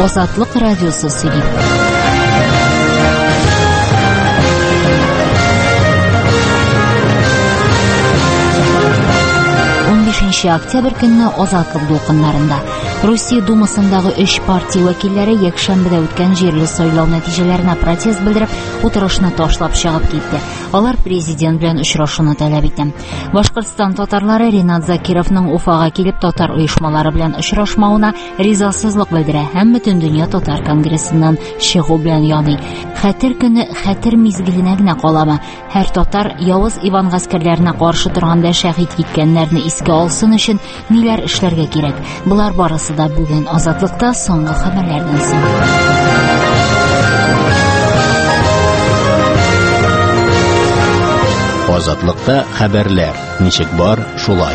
Азатлык радиосы сөйли. 15 октябрь көнне Азатлык дулкыннарында Россия Думасындагы 3 партия вәкилләре якшәмбедә үткән җирле сайлау нәтиҗәләренә протест белдереп, утырышны ташлап чыгып китте. Алар президент белән очрашуны таләп итә. Башкортстан татарлары Ринат Закировның Уфага килеп татар оешмалары белән очрашмауына ризасызлык белдерә һәм бөтен дөнья татар конгрессыннан чыгу белән яный. Хәтер көне хәтер мизгеленә генә каламы? Һәр татар явыз Иван гаскәрләренә каршы торганда шәһид киткәннәрне искә алсын өчен ниләр эшләргә кирәк? Булар барысы да бүген Азатлыкта соңгы хәбәрләрдән соң. Азатлыкта хәбәрләр. Ничек бар, шулай.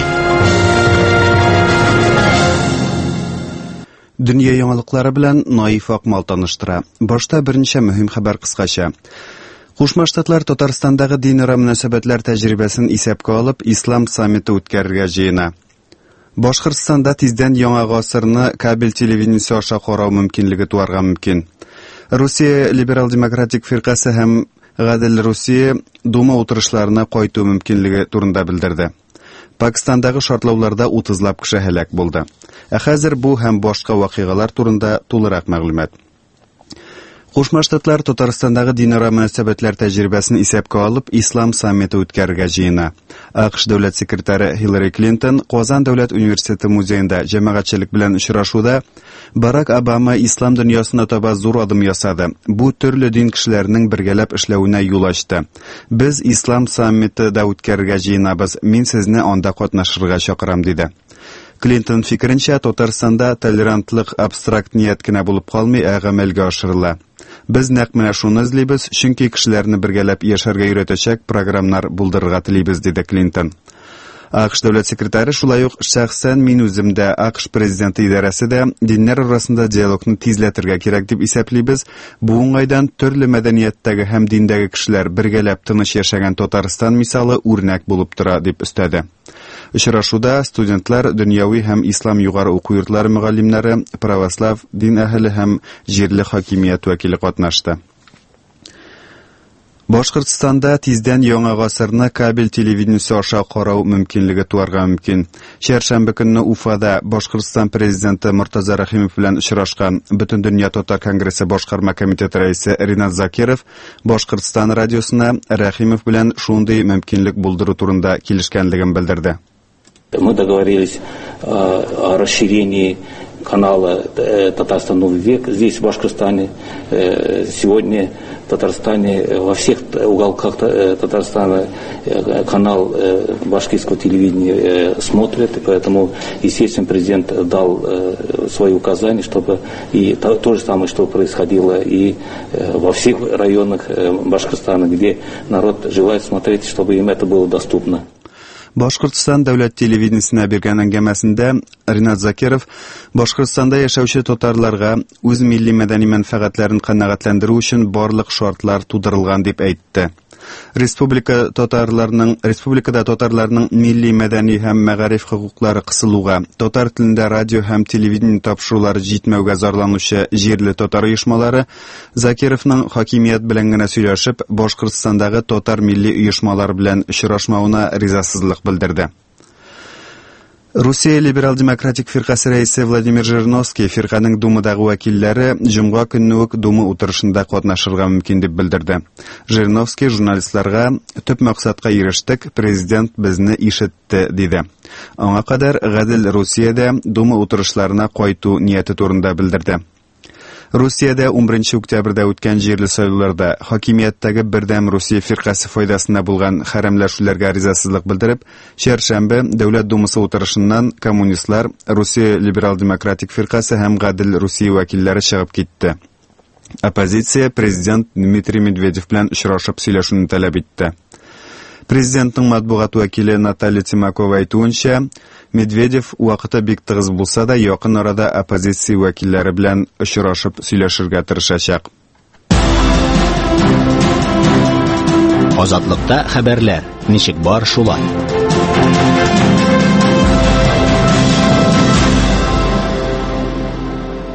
Дөнья яңалыклары белән Наиф Акмал таныштыра. Башта берничә мөһим хәбәр кыскача. Кушма Штатлар Татарстандагы динара мөнәсәбәтләр тәҗрибәсен исәпкә алып, ислам саммиты үткәрергә җыена. Башкортстанда тиздән яңа гасырны кабель телевидениесе аша карау мөмкинлеге туарга мөмкин. Русия либерал-демократик фиркасы һәм Гадел Русия Дума утырышларына кайту мөмкинлеге турында белдерде. Пакистандагы шартлауларда 30лап кеше һәлак булды. Ә хәзер бу һәм башка вакыйгалар турында тулырак мәгълүмат. Кушма Штатлар Татарстандагы динара мөнәсәбәтләр тәҗрибәсен исәпкә алып, ислам саммиты үткәрергә җыена. АКШ дәүләт секретаре Хиллари Клинтон Казан дәүләт университеты музеенда җәмәгатьчелек белән очрашуда Барак Обама ислам дөньясына таба зур адым ясады. Бу төрле дин кешеләренең бергәләп эшләвенә юл ачты. Без ислам саммиты да үткәрергә җыенабыз. Мин сезне анда катнашырга чакырам диде. Клинтон фикеренчә, Татарстанда толерантлык абстракт ният кенә булып калмый, ә гамәлгә ашырыла. Без нәкъ менә шуны эзлибез, чөнки кешеләрне бергәләп яшәргә өйрәтәчәк программнар булдырырга телибез, диде Клинтон. АКШ дәүләт секретаре шулай ук шәхсән мин үзем дә АКШ президенты идарәсе дә диннәр арасында диалогны тизләтергә кирәк дип исәплибез. Бу уңайдан төрле мәдәнияттәге һәм диндәге кешеләр бергәләп тыныч яшәгән Татарстан мисалы үрнәк булып тора, дип өстәде. Очрашуда студентлар, дөньяви һәм ислам югары уку йортлары мөгаллимнәре, православ дин әһеле һәм җирле хакимият вәкиле катнашты. Башкортстанда тиздән яңа гасырны кабель телевидениесе аша карау мөмкинлеге туарга мөмкин. Чәршәмбе көнне Уфада Башкортстан президенты Муртаза Рахимов белән очрашкан Бөтен дөнья татар конгрессы башкарма комитеты рәисе Ринат Закиров Башкортстан радиосына Рахимов белән шундый мөмкинлек булдыру турында килешкәнлеген белдерде. Мы договорились о расширении канала Татарстан Новый век здесь, в Башкортостане. Сегодня в Татарстане, во всех уголках Татарстана канал башкирского телевидения смотрят, и поэтому, естественно, президент дал свои указания, чтобы и то же самое, что происходило и во всех районах Башкортостана, где народ желает смотреть, чтобы им это было доступно. Башкортстан дәүләт телевидениесенә биргән әңгәмәсендә Ринат Закиров Башкортстанда яшәүче татарларга үз милли мәдәни мәнфәгатьләрен канәгатьләндерү өчен барлык шартлар тудырылган дип әйтте. Республикада татарларның милли мәдәни һәм мәгариф хокуклары кысылуга, татар телендә радио һәм телевидение тапшырулары җитмәүгә зарланучы җирле татар оешмалары Закировның хакимият белән генә сөйләшеп, Башкортстандагы татар милли оешмалар белән очрашмауына ризасызлык белдерде. Русия либерал-демократик фиркасы рәисе Владимир Жириновский фирканың Думадагы вәкилләре җомга көнне үк Дума утырышында катнашырга мөмкин дип белдерде. Жириновский журналистларга төп максатка ирештек, президент безне ишетте, диде. Аңа кадәр Гадел Русиядә Дума утырышларына кайту нияте турында белдерде. Русиядә 11 октябрьдә үткән җирле сайлауларда хакимияттәге бердәм Русия фиркасы файдасына булган хәрәмләшүләргә ризасызлык белдереп, Чәршәмбе Дәүләт Думасы утырышыннан коммунистлар, Русия либерал-демократик фиркасы һәм Гадел Русия вәкилләре чыгып китте. Оппозиция президент Дмитрий Медведев белән очрашып сөйләшүне таләп итте. Президентның матбугат вәкиле Наталья Тимакова әйтүенчә, Медведев вакыты бик тыгыз булса да, якын арада оппозиция вәкилләре белән очрашып сөйләшергә тырышачак. Азатлыкта хәбәрләр. Ничек бар, шулай.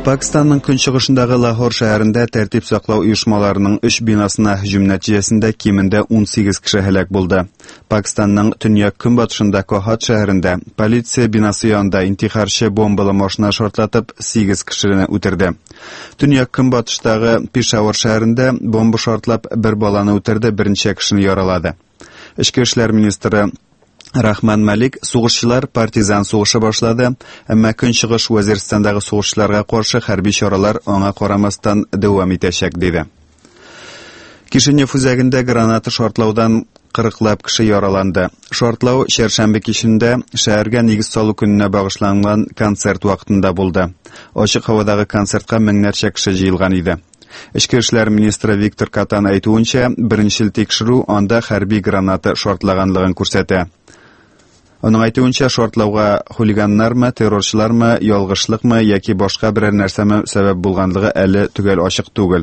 Pakistanның көнчыгышындагы Лахор шәһәрендә тәртип саклау оешмаларының 3 бинасына һөҗүм нәтиҗәсендә кимендә 18 кеше һәлак булды. Пакистанның төньяк көнбатышында Кохат шәһәрендә полиция бинасы янында интихарчы бомбалы машина шартлатып 8 кешене үтерде. Төньяк көнбатыштагы Пешавар шәһәрендә бомба шартлап бер баланы үтерде, берничә кешене яралады. Эчке эшләр министры Рахман Малик сугышчылар партизан сугышы башлады, әмма көнчыгыш Вазирстандагы сугышчыларга каршы хәрби чаралар аңа карамастан дәвам итәчәк диде. Кишинев үзәгендә граната шартлаудан 40 кеше яраланды. Шартлау чәршәмбе кичендә шәһәргә нигез салу көненә багышланган концерт вакытында булды. Ачык һавадагы концертка меңнәрчә кеше җыелган иде. Эчке эшләр министры Виктор Катан әйтүенчә, беренчел тикшерү анда хәрби граната шартлаганлыгын күрсәтә. Аның әйтүенчә, шартлауга хулиганнармы, террорчылармы, ялгышлыкмы яки башка берәр нәрсәме сәбәп булганлыгы әле төгәл ачык түгел.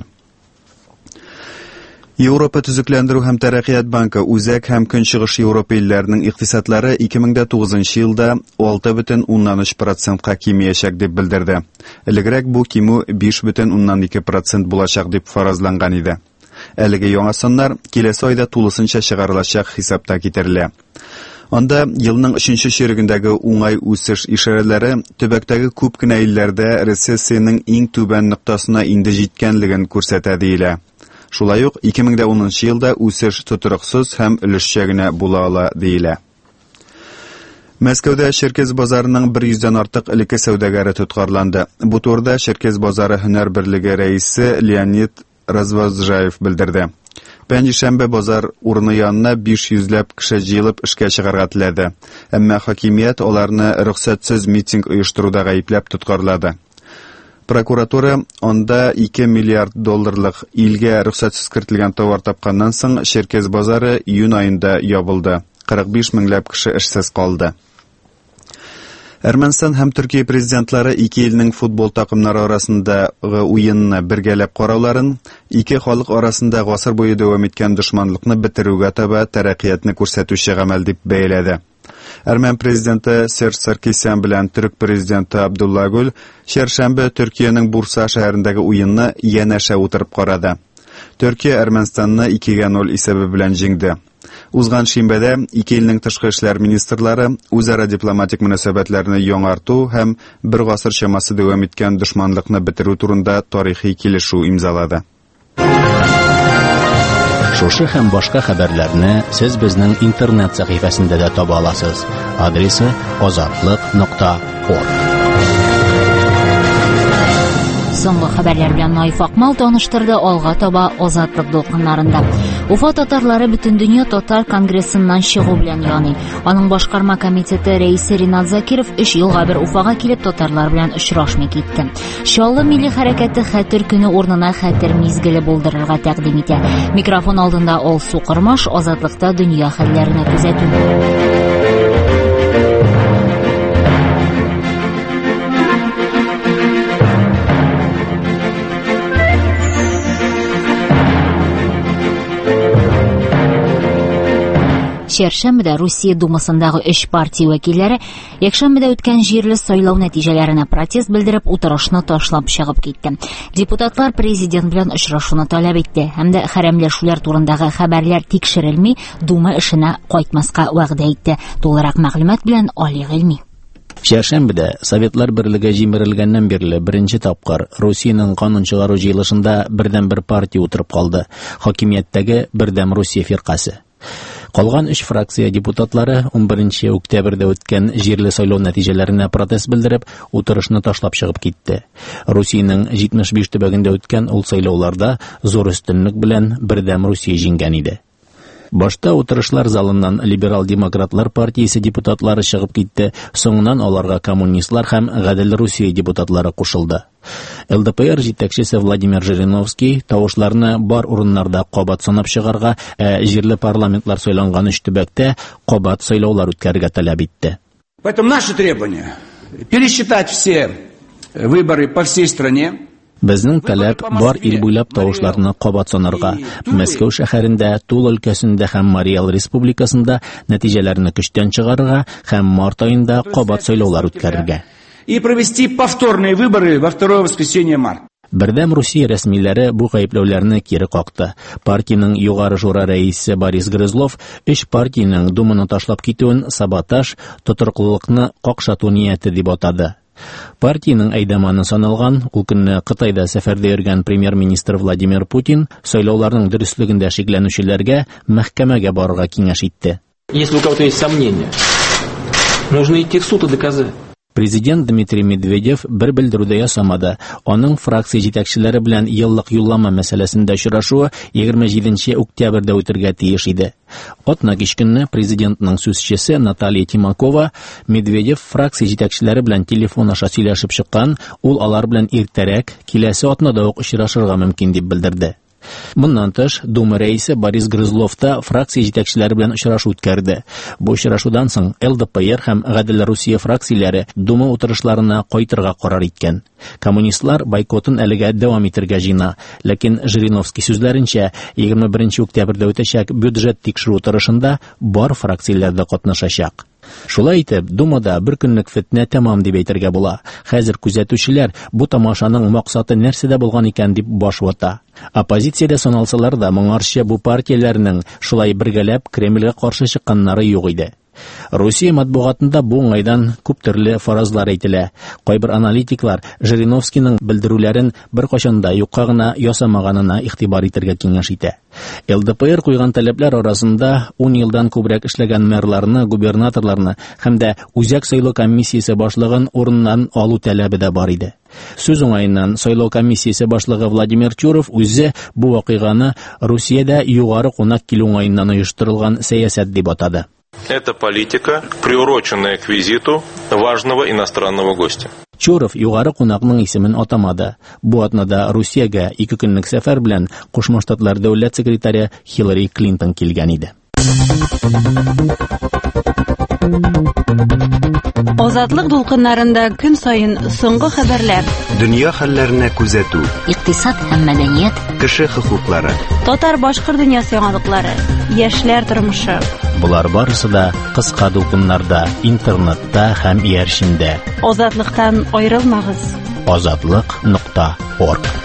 Европа төзекләндерү һәм тәрәккыят банкы үзәк һәм көнчыгыш Европа илләренең икътисадлары 2009 елда 6,3%ка кимиячәк дип белдерде. Элегрәк бу кимү 5,2% булачак дип фаразланган иде. Әлеге яңа саннар киләсе айда тулысынча чыгарылачак хисапта китерелә. Анда елның 3нче чирегендәге уңай үсеш ишарәләре төбәктәге күп кенә илләрдә рецессиянең иң түбән ноктасына инде җиткәнлеген күрсәтә диелә. Шулай ук 2010 елда үсеш тотрыксыз һәм өлешчә генә була ала диелә. Мәскәүдә Черкес базарының 100дән артык элекке сәүдәгәре тоткарланды. Бу турыда Черкес базары һөнәр берлеге рәисе Леонид Развозжаев белдерде. Пәнҗешәмбе базар урыны янына 500ләп кеше җыелып эшкә чыгарга теләде. Әмма хакимият аларны рөхсәтсез митинг оештыруда гаепләп тоткарлады. Прокуратура анда 2 миллиард долларлык илгә рөхсәтсез кертелгән товар тапканнан соң Черкес базары июнь айында ябылды. 45 меңләп кеше эшсез калды. Әрмәнстан һәм Төркия президентлары ике илнең футбол такымнары арасындагы уенны бергәләп карауларын, ике халык арасында гасыр буе дәвам иткән дошманлыкны бетерүгә таба тәрәккыятны күрсәтүче гамәл дип бәяләде. Әрмән президенты Серж Саркисян белән төрек президенты Абдулла Гүл чәршәмбе Төркиянең Бурса шәһәрендәге уенны янәшә утырып карады. Төркия Әрмәнстанны 2-0 исәбе белән җиңде. Узган шимбәдә ике илнең тышкы эшләр министрлары үзара дипломатик мөнәсәбәтләрне яңарту һәм бер гасыр чамасы дәвам иткән дошманлыкны бетерү турында тарихи килешү имзалады. Шушы һәм башка хәбәрләрне сез безнең интернет сәхифәсендә дә таба аласыз. Адресы azatlык.org. Соңгы хәбәрләр белән Наиф Акмал таныштырды, алга таба Азатлык дулкыннарында. Уфа татарлары бөтен дөнья татар конгрессыннан чыгу белән яный. Аның башкарма комитеты рәисе Ринат Закиров 3 елга бер Уфага килеп татарлар белән очрашмый китте. Чаллы милли хәрәкәте хәтер көне урынына хәтер мизгеле булдырырга тәкъдим итә. Микрофон алдында Ол Сукырмаш, Азатлыкта дөнья хәлләренә күзәтү. Чәршәмбедә Русия Думасындагы 3 партия вәкилләре якшәмбедә үткән җирле сайлау нәтиҗәләренә протест белдереп утырышны ташлап чыгып китте. Депутатлар президент белән очрашуны таләп итте һәм дә хәрәмләшүләр турындагы хәбәрләр тикшерелми, Дума эшенә кайтмаска вәгъдә итте. Тулырак мәгълүмат белән Али Гыйльми. Чәршәмбедә Советлар Берлеге җимерелгәннән бирле беренче тапкыр Русиянең канун чыгару җыелышында бердән-бер партия утырып калды. Хакимияттәге Бердәм Русия фиркасы. Калган 3 фракция депутатлары 11 октябрьдә үткән җирле сайлау нәтиҗәләренә протест белдереп, утырышны ташлап чыгып китте. Русиянең 75 төбәгендә үткән ул сайлауларда зур өстенлек белән Бердәм Русия җиңгән иде. Башта утырышлар залыннан либерал-демократлар партиясе депутатлары чыгып китте, соңыннан аларга коммунистлар һәм Гадел Русия депутатлары кушылды. ЛДПР җитәкчесе Владимир Жириновский тавышларны бар урыннарда кабат санап чыгарга, җирле парламентлар сайланган 3 төбәктә кабат сайлаулар үткәрергә таләп итте. Поэтому наше требование пересчитать все выборы по всей стране. Безнең таләп бар ил буйлап тавышларны кабат санарга, Мәскәү шәһәрендә, Тула өлкәсендә һәм Мари-Эл республикасында нәтиҗәләрне көчтән чыгарырга һәм март аенда кабат сайлаулар үткәрергә. и провести повторные выборы во второе воскресенье марта. Бердәм Русия рәсмиләре бу гаепләүләрне кире какты. Партиянең югары шура рәисе Борис Грызлов өч партиянең думаны ташлап китүен саботаж, тотрыклылыкны какшату нияте дип атады. Партиянең әйдәманы саналган, ул көнне Кытайда сәфәрдә йөргән премьер-министр Владимир Путин сайлауларның дөрестлегендә шикләнүчеләргә мәхкәмәгә барырга киңәш итте. Если у кого-то есть сомнения, нужно идти в суд и доказать. Президент Дмитрий Медведев бер белдерүдә ясамады. Аның фракция җитәкчеләре белән еллык юллама мәсьәләсендә очрашуы 27 октябрьдә үтәргә тиеш иде. Атна кичкенне президентның сүзчесе Наталья Тимакова Медведев фракция җитәкчеләре белән телефон аша сөйләшеп чыккан, ул алар белән иртәрәк киләсе атнада ук очрашырга мөмкин дип белдерде. Моннан тыш, Дума рәисе Борис Грызлов та фракция җитәкчеләре белән очрашу үткәрде. Бу очрашудан соң ЛДПР һәм Гадел Русия фракцияләре Дума утырышларына кайтырга карар иткән. Коммунистлар бойкотын әлегә дәвам итәргә җыена, ләкин Жириновский сүзләренчә 21 октябрьдә үтәчәк бюджет тикшерү утырышында бар фракцияләр дә катнашачак. Шулай итеп, Думада бер көнлек фетнә тәмам дип әйтергә була. Хәзер күзәтүчеләр бу тамашаның максаты нәрсәдә булган икән дип баш вата. Оппозициядә саналсалар да моңарча бу партияләрнең шулай бергәләп Кремльгә каршы чыкканнары юк иде. Русия матбугатында бу уңайдан күп төрле фаразлар әйтелә. Кайбер аналитиклар Жириновскийның белдерүләрен беркайчан да юкка гына ясамаганына игътибар итәргә киңәш итә. ЛДПР куйган таләпләр арасында 10 елдан күбрәк эшләгән мэрларны, губернаторларны һәм дә үзәк сайлау комиссиясе башлыгын урыннан алу таләбе дә бар иде. Сүз уңаеннан сайлау комиссиясе башлыгы Владимир Чуров үзе бу вакыйганы Русиядә югары кунак килү уңаеннан оештырылган сәясәт дип атады. Это политика, приуроченная к визиту важного иностранного гостя. Чуров югары кунакның исемен атамады. Бу атнада Русиягә 2 көнлек сәфәр белән Кушма Штатлар дәүләт секретаре Хиллари Клинтон килгән иде. Азатлык дулкыннарында көн сайын соңгы хәбәрләр. Дөнья хәлләренә күзәтү. Икътисад һәм мәдәният. Кеше хокуклары. Татар-башкорт дөньясы яңалыклары. Яшьләр тормышы. Булар барысы да кыска дулкыннарда, интернетта һәм иярчендә. Азатлыктан аерылмагыз. Azatlyk.org.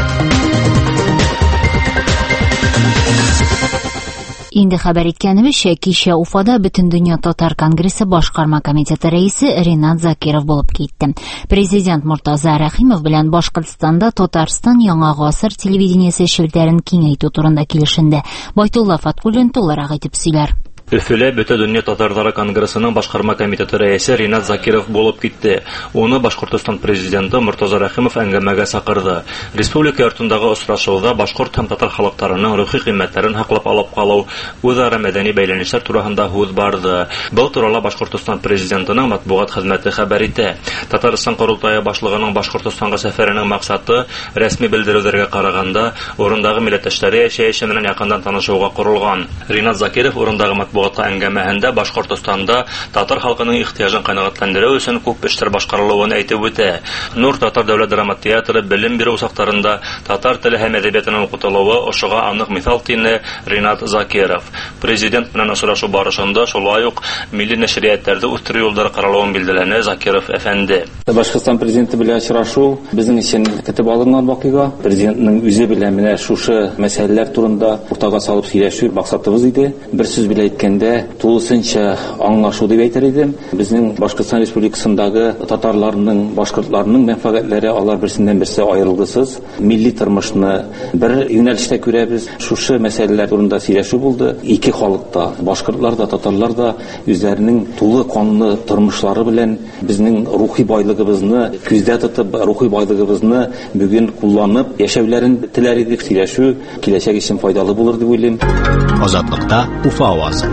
Инде хәбәр иткәнебезчә, кичә Уфада Бөтендөнья татар конгрессы башкарма комитеты рәисе Ринат Закиров булып китте. Президент Муртаза Рәхимов белән Башкортстанда Татарстан яңа гасыр телевидениесе челтәрен киңәйтү турында килешенде. Байтулла Фаткуллин тулырак итеп сөйләр. Өфөлә Бөтендөнья татарлары конгрессының башкарма комитеты рәисе Ринат Закиров булып китте. Уны Башкортстан президенты Муртаза Рәхимов әңгәмәгә сакырды. Республика йортындагы очрашуда башкорт һәм татар халыкларының рухи кыйммәтләрен хаклап алып калу, үзара мәдәни бәйләнешләр турында һүз барды. Бу турыда Башкортстан президентының матбугат хезмәте хәбәр итә. Татарстан Корылтайы башлыгының Башкортстанга сәфәренең максаты рәсми белдерүләргә караганда урындагы милләттәшләре яшәеше белән якындан танышуга корылган. Ринат Закиров урындагы матбугатка әңгәмәһендә Башкортстанда татар халкының ихтыяҗын канәгатьләндерү өчен күп эшләр башкарылуын әйтеп үтә. Нур татар дәүләт драма театры белем бирү усактарында татар теле һәм әдәбиятының укытылуы ошыга анык мисал тине Ринат Закиров. Президент белән очрашу барышында шулай ук милли нәшриятләрдә үстерү юллары каралуын билгеләне Закиров әфәнде. Башкортстан президенты белән очрашу безнең өчен көтеп алынган вакыйга. Президентның үзе белән менә шушы мәсьәләләр турында уртага салып сөйләшү максатыбыз иде. Бер сүз белән әйткәндә, тулысынча аңлашу дип әйтер идем. Безнең Башкортстан Республикасындагы татарларның, башкортларның мәнфәгатьләре алар берсеннән берсе аерылгысыз. Милли тормышны бер юнәлештә күрәбез. Шушы мәсьәләләр турында сөйләшү булды. Ике халыкта, башкортлар да, татарлар да үзләренең тулы канлы тормышлары белән безнең рухи байлыгыбызны күздә тотып, рухи байлыгыбызны бүген кулланып яшәүләрен теләр идек. Сөйләшү киләчәк өчен файдалы булыр дип уйлыйм. Азатлыкта Уфа авазы.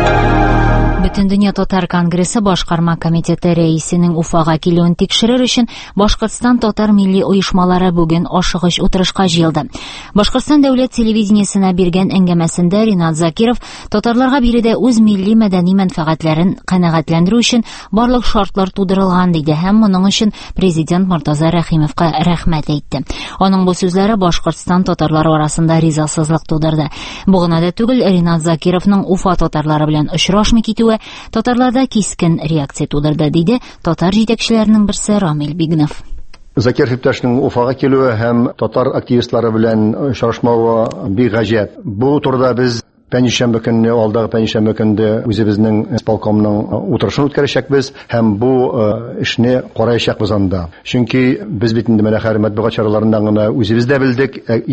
Бөтендөнья татар конгрессы башкарма комитеты рәисенең Уфага килүен тикшерер өчен Башкортстан татар милли оешмалары бүген ашыгыч утырышка җыелды. Башкортстан дәүләт телевидениесенә биргән әңгәмәсендә Ринат Закиров татарларга биредә үз милли мәдәни мәнфәгатьләрен канәгатьләндерү өчен барлык шартлар тудырылган диде һәм моның өчен президент Муртаза Рәхимовка рәхмәт әйтте. Аның бу сүзләре Башкортстан татарлары арасында ризасызлык тудырды. Бу гына да түгел, Ринат Закировның Уфа татарлары белән очрашмый китүе хәбәре татарларда кискен реакция тудырды, диде татар җитәкчеләренең берсе Рамил Бигнов. Закир Хипташның Уфага килүе һәм татар активистлары белән очрашмавы бик гаҗәп. Бу турыда без пәнҗешәмбе көнне, алдагы пәнҗешәмбе көнне үзебезнең исполкомның утырышын үткәрәчәкбез һәм бу эшне караячакбыз анда. Чөнки без бит инде менә хәрмәт матбугат чараларында гына үзебез дә белдек,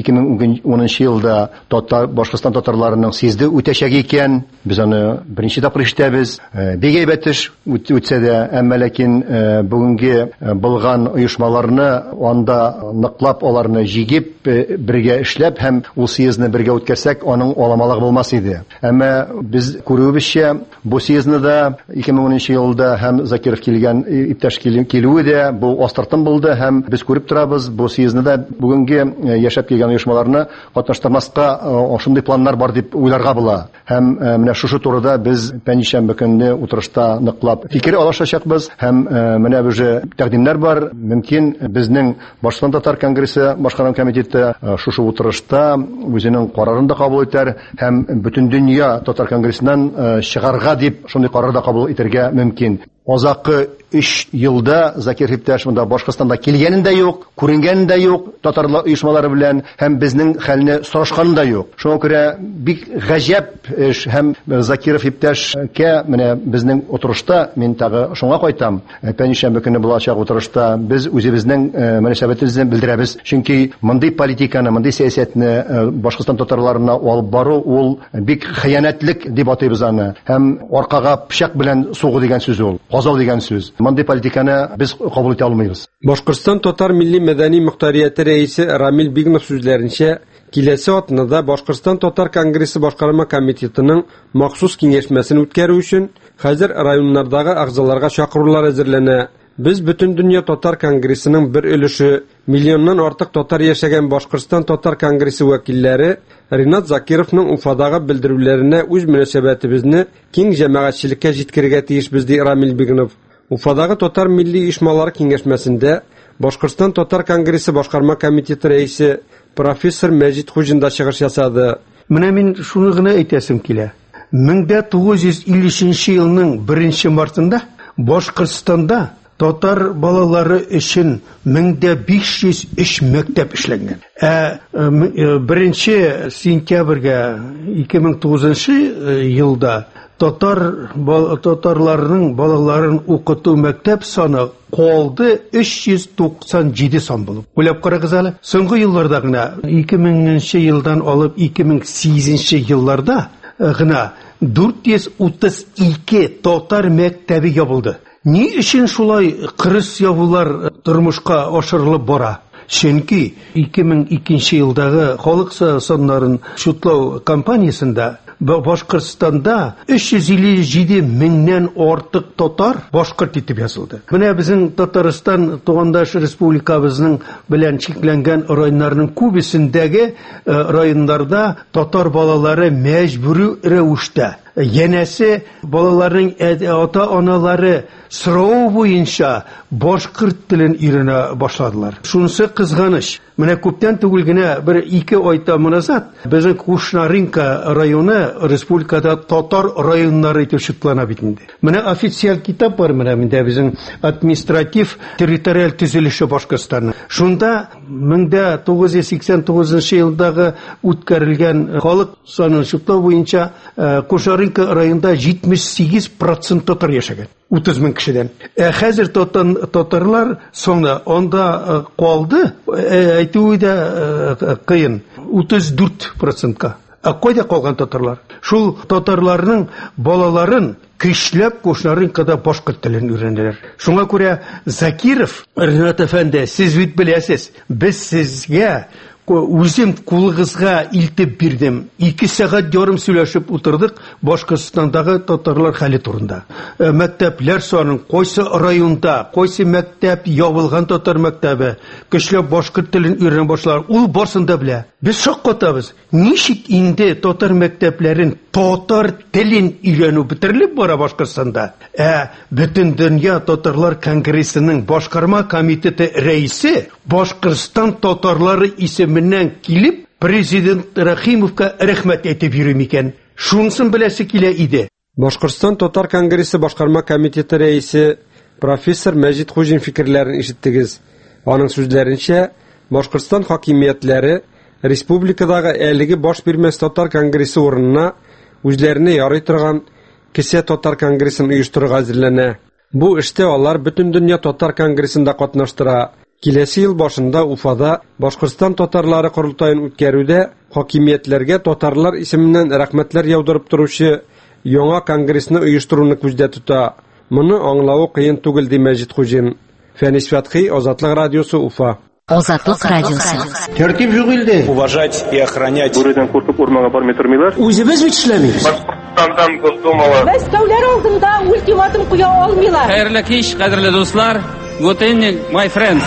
2010 елда Башкортстан татарларының съезды үтәчәк икән. Без аны беренче тапкыр ишетәбез. Бик әйбәт эш үтсә дә, әмма ләкин бүгенге булган оешмаларны анда ныклап аларны җигеп бергә эшләп һәм ул съездны бергә үткәрсәк, аның аламалыгы булмас иде. Әмма без күрүебезчә, бу съездны да 2010 елда һәм Закиров килгән иптәш килүе дә бу астыртын булды һәм без күреп торабыз, бу съездны да бүгенге яшәп килгән оешмаларны катнаштырмаска шундый планнар бар дип уйларга була. Һәм менә шушы турыда без пәнҗешәмбе көнне утырышта ныклап фикер алышачакбыз һәм менә бүже тәкъдимнәр бар. Мөмкин безнең Башкортстан татар конгрессы башкарма комитеты шушы утырышта үзенең карарын да кабул итәр һәм бөтен дөнья татар конгрессынан чыгарга дип шундый карар да кабул итәргә мөмкин. Азакы 3 елда Закир Хипташ монда Башкортстанда килгәнен дә юк, күренгәнен дә юк, татарлар оешмалары белән һәм безнең хәлне сорашканы да юк. Шуңа күрә бик гаҗәп эш һәм Закир Хипташка менә безнең утырышта мин тагы шуңа кайтам. Пәнҗешәмбе көнне булачак утырышта без үзебезнең мөнәсәбәтебезне белдерәбез. Чөнки мондый политиканы, мондый сәясәтне Башкортстан татарларына алып бару ул бик хыянәтлек дип атыйбыз аны. Һәм аркага пычак белән сугу дигән сүз ул. Казау дигән сүз. Мондый политиканы без кабул итә алмыйбыз. Башкортстан татар милли мәдәни мөхтәрияте рәисе Рамил Бигнов сүзләренчә, киләсе атнада Башкортстан татар конгрессы башкарма комитетының махсус киңәшмәсен үткәрү өчен хәзер районнардагы агзаларга чакырулар әзерләнә. Без бөтен дөнья татар конгрессының бер өлеше, миллионнан артык татар яшәгән Башкортстан татар конгрессы вәкилләре Ринат Закировның Уфадагы белдерүләренә үз мөнәсәбәтебезне киң җәмәгатьчелеккә җиткерергә тиешбез, ди Рамил Бигнов. Уфадагы татар милли оешмалары киңәшмәсендә Башкортстан татар конгрессы башкарма комитеты рәисе профессор Мәҗит Хуҗин да чыгыш ясады. Менә мин шуны гына әйтәсем килә. 1953 елның 1 мартында Башкортстанда татар балалары өчен 1503 мәктәп эшләнгән. 1 сентябрьгә 2009 елда татарларның балаларын укыту мәктәп саны калды 397 сан булып. Уйлап карагыз әле. Соңгы елларда гына 2000 елдан алып 2008 елларда гына 432 татар мәктәбе ябылды. Ни өчен шулай кырыс ябулар тормышка ашырылып бара? Чөнки 2002 елдагы халык саннарын шутлау кампаниясында Башкортстанда 357 меңнән артык татар башкорт итеп язылды. Менә безнең Татарстан тугандаш республикабызның белән чикләнгән районнарның күбесендәге районнарда татар балалары мәҗбүри рәвештә янәсе балаларның ата-аналары сорау буенча башкорт телен өйрәнә башладылар. Шунысы кызганыч. Менә күптән түгел генә 1-2 ай тамыназат безнең Кушнаренко районы республикада татар районнары итеп шартлана бит инде. Менә официаль китап бар менә миндә безнең административ территориаль төзелеше Башкортстанның. Шунда 1989 елдагы үткәрелгән халык санын шартлау буенча Кушнаренко районында 78% татар яшәгән. 30 мең кешедән. Хәзер татарлар соңна анда калды, әйтүе дә кыен. 34%-ка. Кайда калган татарлар? Шул татарларның балаларын көчләп Кушнаренкода башкорт телен өйрәнәләр. Шуңа күрә Закиров, Ринат әфәнде, сез бит беләсез, без сезгә үзем кулыгызга илтеп бирдем. 2 сәгать ярым сөйләшеп утырдык Башкортстандагы татарлар хәле турында. Мәктәпләр санын кайсы районда, кайсы мәктәп ябылган татар мәктәбе, көчләп башкорт телен өйрәнә башлар. Ул барсын да белә. Без шаккатабыз. Ничек инде татар мәктәпләрен татар телен өйрәнү бетерелеп бара Башкортстанда? Бөтен дөнья татарлар конгрессының башкарма комитеты рәисе Башкортстан татарлары исеменнән килеп президент Рахимовка рәхмәт әйтеп йөри микән? Шунсын беләсе килә иде. Башкортстан Татар Конгрессы башкарма комитеты рәисе профессор Мәҗит Хуҗин фикерләрен ишеттегез. Аның сүзләренчә, Башкортстан хакимиятләре республикадагы әлеге баш бирмәс Татар Конгрессы урынына үзләренә ярый торган Кесе Татар Конгрессын оештырырга әзерләнә. Бу эштә алар бөтен дөнья Татар Конгрессында катнаштыра. Киләсе ел башында Уфада Башкортстан татарлары курултайын үткәрүдә хакимиятләргә татарлар исеменнән рәхмәтләр яудырып торучы яңа конгрессны оештыруны күздә тота. Моны аңлавы кыен түгел ди Мәҗит Хуҗин. Фәнис Фәтхи, Азатлык радиосы, Уфа. Азатлык радиосы. Тәртип юк инде. Уважать и охранять. Бүредән куркып урманга бармый тормыйлар. Үзебез бит эшләмибез. Башкортстандан Госдумала. Мәскәүләр алдында ультиматум куя алмыйлар. Хәерле кич, кадерле дуслар. Good evening, my friends.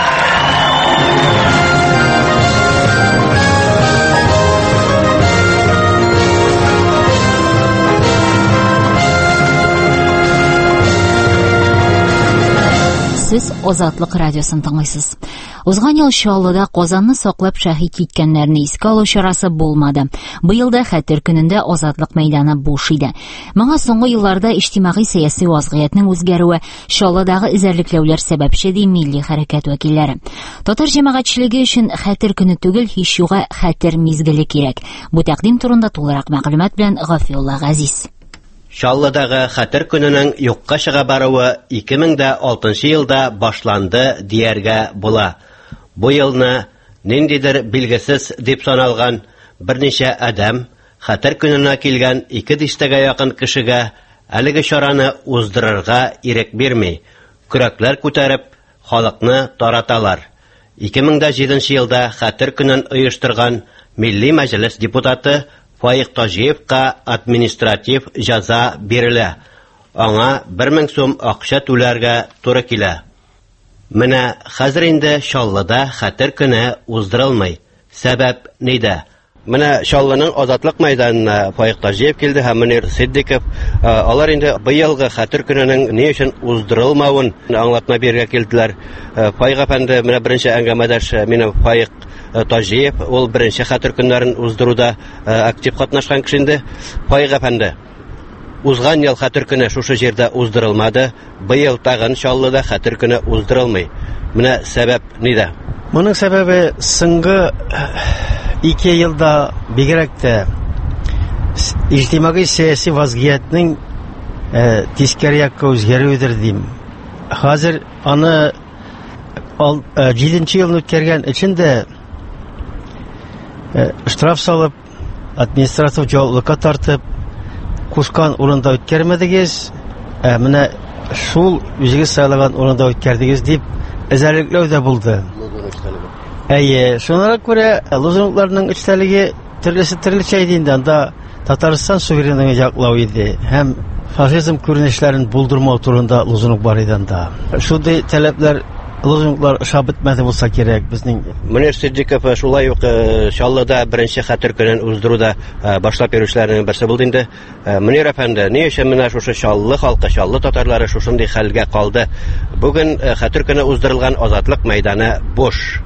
Сез Азатлык радиосын тыңлыйсыз. Узган ел Чаллыда Казанны саклап шәһид иткәннәрне искә алу чарасы булмады. Быел да Хәтер көнендә Азатлык мәйданы буш иде. Моңа соңгы елларда иҗтимагый сәяси вазгыятьнең үзгәрүе, Чаллыдагы изәрлекләүләр сәбәпче ди милли хәрәкәт вәкилләре. Татар җәмәгатьчелеге өчен Хәтер көне түгел, һич юга Хәтер мизгеле кирәк. Бу тәкъдим турында тулырак мәгълүмат белән Гафиулла Газиз. Чаллыдагы Хәтер көненең юкка чыга баруы 2006 елда башланды дияргә була. Бу елны ниндидер билгесез дип саналган берничә адам Хәтер көненә килгән 200 якын кешегә әлеге чараны уздырырга ирек бирми, көрәкләр күтәреп халыкны тараталар. 2007 елда Хәтер көнен оештырган Милли Мәҗлес депутаты Фаик Тажиевка административ җәза бирелә. Аңа 1000 сум акча түләргә туры килә. Менә хәзер инде Чаллыда Хәтер көне уздырылмый. Сәбәп нидә? Менә Чаллының Азатлык мәйданына Фаик Тажиев килде һәм Мөнир Сиддиков. Алар инде быелгы Хәтер көненең ни өчен уздырылмавын аңлатма бирергә килделәр. Фаик әфәнде, менә беренче әңгәмәдәш минем Фаик Тажиев, ул беренче Хәтер көннәрен уздыруда актив катнашкан кеше инде. Фаик әфәнде, узган ел Хәтер көне шушы җирдә уздырылмады, быел тагын Чаллыда Хәтер көне уздырылмый. Менә сәбәп нидә? Моның сәбәбе соңгы 2 елда бигрәк тә иҗтимагый сәяси вазгыятьнең тискәре якка үзгәрүедер дим. Хәзер аны 7 елны үткәргән өчен штраф салып, административ җаваплылыкка тартып, кушкан урында үткәрмәдегез, менә шул үзегез сайлаган урында үткәрдегез дип эзәрлекләү дә булды. Әйе, шуңа күрә лозунгларның эчтәлеге төрлесе иде инде. Анда Татарстан суверенлыгын яклау иде һәм фашизм күренешләрен булдырмау турында лозунг бар иде анда. Шундый таләпләр, лозунглар шабыт мәдә булса кирәк безнең. Мөнир Сиддиков шулай ук Чаллыда беренче Хәтер көнен уздыруда башлап йөрүчеләрнең берсе булды инде. Мөнир әфәнде, ни өчен менә шушы Чаллы халкы, Чаллы татарлары шушындый хәлгә калды? Бүген Хәтер көне уздырылган Азатлык мәйданы буш.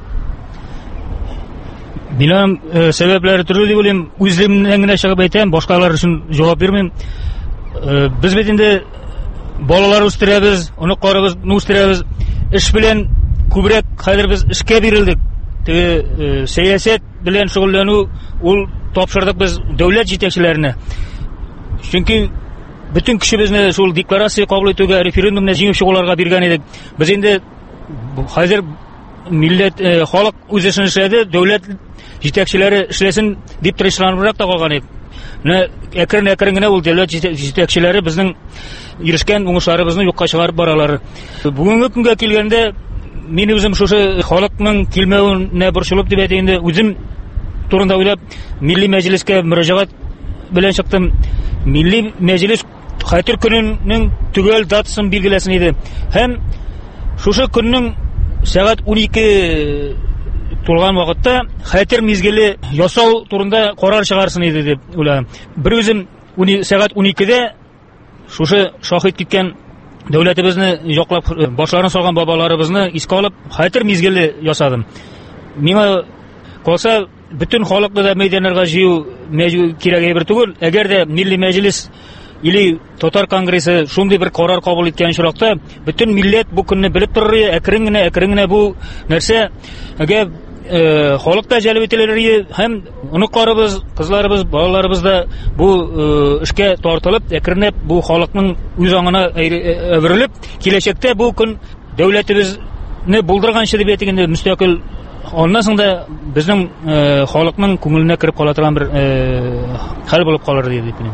Билам сәбәпләре төрле дип уйлыйм. Үземнән генә чыгып әйтәм, башкалар өчен җавап бирмим. Без бит инде балалар үстерәбез, аны карабыз, үстерәбез. Эш белән күбрәк хәзер без эшкә бирелдек. Сәясәт белән шөгыльләнү ул тапшырдык без дәүләт җитәкчеләренә. Чөнки бөтен кешебезне шул декларация кабул итүгә, референдумны җиңеп чыгуларга биргән идек. Без инде хәзер милләт халык үз эшен эшләде, дәүләт җитәкчеләре эшләсен дип тырышланыбрак та калган иде. Менә әкрен генә ул дәүләт җитәкчеләре безнең ирешкән уңышларыбызны юкка чыгарып баралар. Бүгенге көнгә килгәндә мин үзем шушы халыкның килмәвенә борчылып дип әйтәм инде, үзем турында уйлап Милли Мәҗлескә мөрәҗәгать белән чыктым. Милли Мәҗлес Хәтер көненең төгәл датасын билгеләсен иде. Һәм шушы көннең сәгать 12 тулган вакытта Хәтер мизгеле ясау турында карар чыгарсын иде дип уйлыйм. Бер үзем сәгать 12дә шушы шаһит киткән дәүләтебезне яклап башларын салган бабаларыбызны искә алып Хәтер мизгеле ясадым. Миңа калса бөтен халыкны да мәйданнарга җыю кирәк бер түгел. Әгәр дә Милли Мәҗлес или татар конгрессы шундый бер карар кабул иткән чоракта бөтен милләт бу көнне белеп торыр, әкрен генә бу нәрсә әгәр халык та җәлеп ителер һәм оныкларыбыз, кызларыбыз, балаларыбыз да бу эшкә тартылып, әкренләп бу халыкның үз аңына әверелеп, киләчәктә бу көн дәүләтебезне булдырганчы дип әйтгәндә мөстәкыйль Ondan sonra bizim halkın күңеленә кирип кала торган бер хәл булып калыр дип düşünüyorum.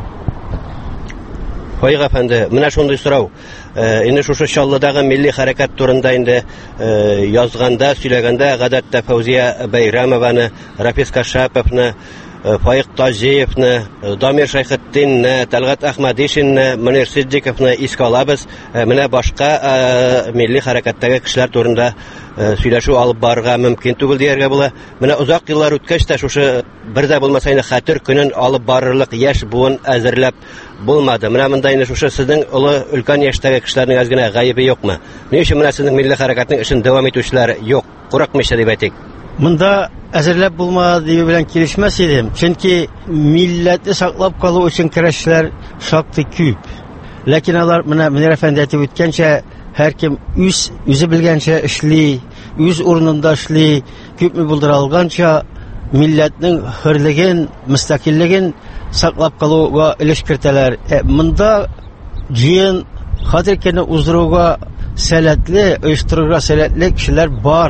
Фаиг әфәнде, менә шундый сорау. Инде шушы Чаллыдагы милли хәрәкәт турында инде язганда, сөйләгәндә гадәттә Фаузия Бәйрәмованы, Рафис Кашаповны, Фаиг Таҗиевны, Дамир Шайхетдинне, Тәлгат Әхмәдишинне, Мөнир Сиддиковны искә алабыз. Менә башка милли хәрәкәттәге кешеләр турында сөйләшү алып барырга мөмкин түгел дияргә була. Менә озак еллар үткәч тә шушы бердә булмаса инде хәтер көнен алып барырлык яшь буын әзерләп булмады. Менә монда инде шушы сезнең олы өлкән яшьтәге кешеләрнең аз гына гаебе юкмы? Ни өчен менә сезнең милли хәрәкәтнең эшен дәвам итүчеләр юк? Курыкмыйча дип әйтик. Монда әзерләп булмады дип белән килешмәс идем. Чөнки милләтне саклап калу өчен көрәшләр шактый күп. Ләкин алар менә Мөнир әфәнде әйтеп үткәнчә һәркем үзе белгәнчә эшли, үз урынында эшли, күпме булдыра алганча милләтнең хөрлеген, мөстәкиллеген саклап калуга өлеш кертәләр. Монда җыен хәзер көне уздыруга сәләтле, оештыруга сәләтле кешеләр бар.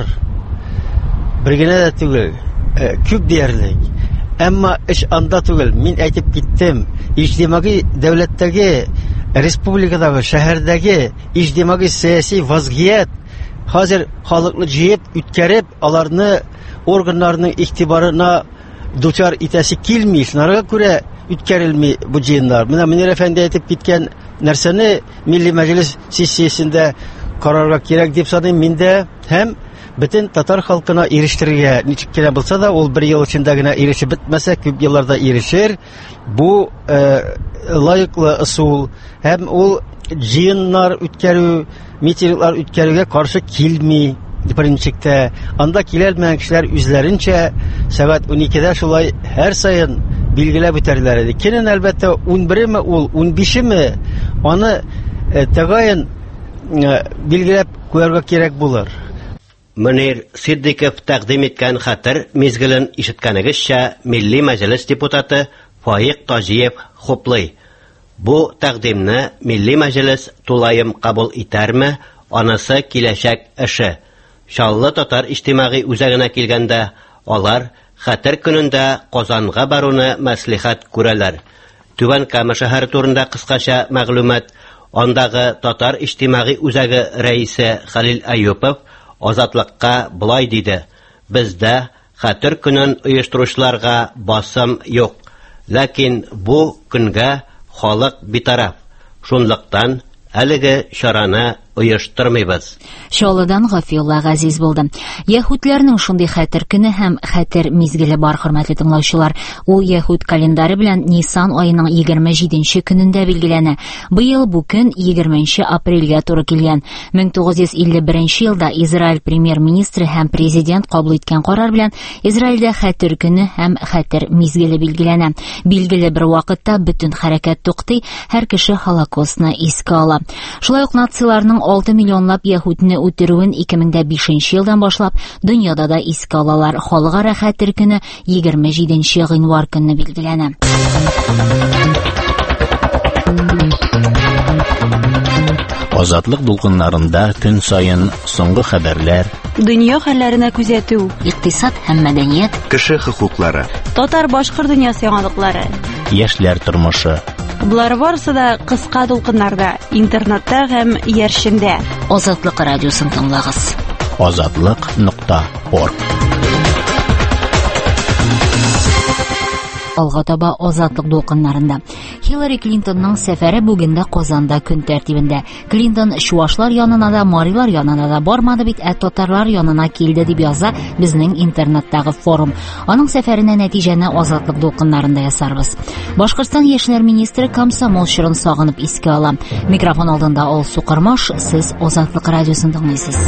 Бер генә дә түгел, күп диярлек. Әмма эш анда түгел. Мин әйтеп киттем, иҗтимагый дәүләттәге, республикадагы, шәһәрдәге иҗтимагый сәяси вазгыять хәзер халыкны җыеп, үткәреп, аларны органнарның игътибарына дучар итәсе килми. Шунарга күрә үткәрелми бу җыеннар. Менә Мөнир әфәнде әйтеп киткән нәрсәне Милли Мәҗлес сессиясендә карарга кирәк дип саныйм мин дә, һәм бөтен татар халкына ирештерергә ничек кенә булса да, ул бер ел эчендә генә ирешеп бетмәсә, күп елларда ирешер. Бу лаеклы ысул, һәм ул җыеннар үткәрү, митинглар үткәрүгә каршы килми. Беренчектә анда киләлмәгән кешеләр үзләренчә сәгать 12дә шулай һәр сайын билгеләп үтәрләр иде. Көнен әлбәттә 11-ме ул, 15-ме, аны тәгаен билгеләп куярга кирәк булыр. Мөнир Сиддиков тәкъдим иткән хәтер мизгелен ишеткәнегезчә Милли Мәҗлес депутаты Фаиг Таҗиев хуплый. Бу тәкъдимне Милли Мәҗлес тулаем кабул итәрме? Анысы киләчәк эше. Чаллы татар иҗтимагый үзәгенә килгәндә, алар хәтер көнендә Казанга баруны мәслихәт күрәләр. Түбән Кама шәһәре турында кыскача мәгълүмат. Андагы татар иҗтимагый үзәге рәисе Хәлил Әюпов Азатлыкка булай диде: "Бездә хәтер көнен оештыручыларга басым юк. Ләкин бу көнгә халык битараф. Шунлыктан әлеге чараны оештырмыйбыз." Чаллыдан Гафиулла Газиз булды. Яһүдләрнең шундый хәтер көне һәм хәтер мизгеле бар, хөрмәтле тыңлаучылар. Ул яһүд календаре белән Нисан аеның 27 көнендә билгеләнә. Быел бу көн 20 апрельгә туры килгән. 1951 елда Израиль премьер-министры һәм президент кабул иткән карар белән Израильдә хәтер көне һәм хәтер мизгеле билгеләнә. Билгеле бер вакытта бөтен хәрәкәт туктый, һәр кеше Холокостны искә ала. Шулай ук нацияларның 6 миллионлап яһүдне үтерүен 2005 елдан башлап дөньяда да искә алалар. Халыкара хәтер көне 27 гыйнвар көнне билгеләнә. Азатлык дулкыннарында көн сайын соңгы хәбәрләр, дөнья хәлләренә күзәтү, икътисад һәм мәдәният, кеше хокуклары, татар-башкорт дөньясы яңалыклары, яшьләр тормышы. Булар барысы да кыска дулкыннарда, интернетта һәм яршендә. Азатлык радиосын тыңлагыз. Azatlyk.org. Алга таба азатлык дулкыннарында. Хиллари Клинтонның сәфәре бүген дә Казанда көн тәртибендә. Клинтон чуашлар янына да, марилар янына да бармады бит, татарлар янына килде дип яза безнең интернеттагы форум. Аның сәфәренә нәтиҗәне азатлык дулкыннарында ясарбыз. Башкортстан яшьләр министры комсомол чорын сагынып искә ала. Микрофон алдында Алсу Кырмаш, сез Азатлык радиосын тыңлыйсыз.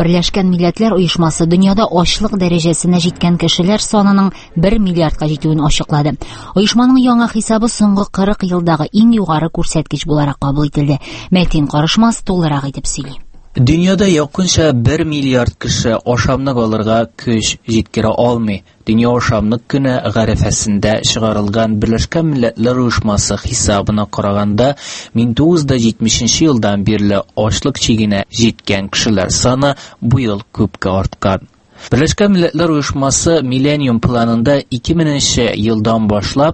Берләшкән Милләтләр Оешмасы дөньяда ачлык дәрәҗәсенә җиткән кешеләр санының 1 миллиардка җитүен ачыклады. Оешманың яңа хисабы соңгы 40 елдагы иң югары күрсәткеч буларак кабул ителде. Мәтин Карышмас тулырак итеп сөйли. Дөньяда якынча 1 миллиард кеше ашамлык алырга көч җиткерә алмый. Дөнья ашамлык көне гәрәфәсендә чыгарылган Берләшкән Милләтләр Оешмасы хисабына караганда 1970 елдан бирле ачлык чигенә җиткән кешеләр саны бу ел күпкә арткан. Берләшкән Милләтләр Оешмасы Миллениум планында 2000 елдан башлап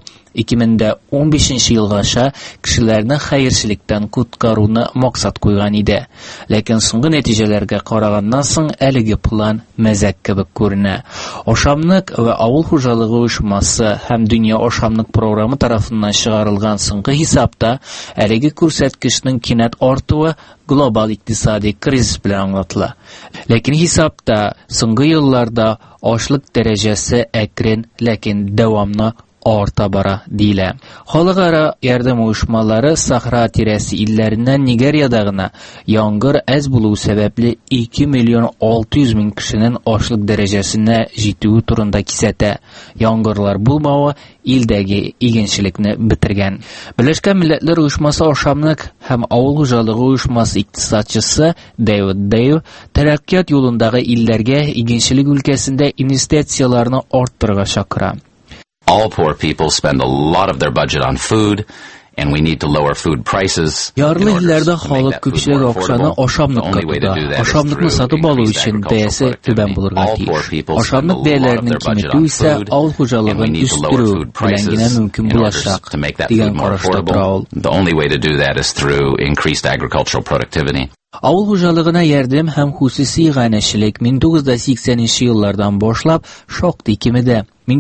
2015 елгаcha кешеләрне хәерчелектән коткаруны максат куйган иде. Ләкин соңгы нәтиҗәләргә караганнан соң әлеге план мәзәк кебек күренә. Ашамлык ва авыл хуҗалыгы оешмасы һәм дөнья ашамлык программы тарафыннан чыгарылган соңгы хисапта әлеге күрсәткечнең кинәт артуы глобаль икътисади кризис белән аңлатыла. Ләкин хисапта соңгы елларда ачлык дәрәҗәсе әкрен, ләкин дәвамлы арта бара дилә. Халыкара ярдәм оешмалары Сахра тирәсе илләреннән Нигерияда гына яңгыр әз булу сәбәпле 2 миллион 600 мең кешенең ачлык дәрәҗәсенә җитүе турында кисәтә. Яңгырлар булмавы илдәге игенчелекне бетергән. Берләшкән Милләтләр Оешмасы ашамлык һәм авыл хуҗалыгы оешмасы икътисадчысы Дэвид Дейв тәрәккыят юлындагы илләргә игенчелек өлкәсендә инвестицияларны арттырырга чакыра. All poor people spend a lot of their budget on food, and we need to lower food prices. Ярлы илләрдә халык күпчелек акчаны ашамлыкка тота. Ашамлыкны сатып алу өчен бәясе түбән булырга тиеш. Ашамлык бәяләренең киметү исә авыл хуҗалыгын үстерү белән генә мөмкин булачак дигән карашта тора ул. The only way to do that is through increased agricultural productivity. Авыл хуҗалыгына ярдәм һәм хусусый иганәчелек 1980 еллардан башлап шактый кимеде.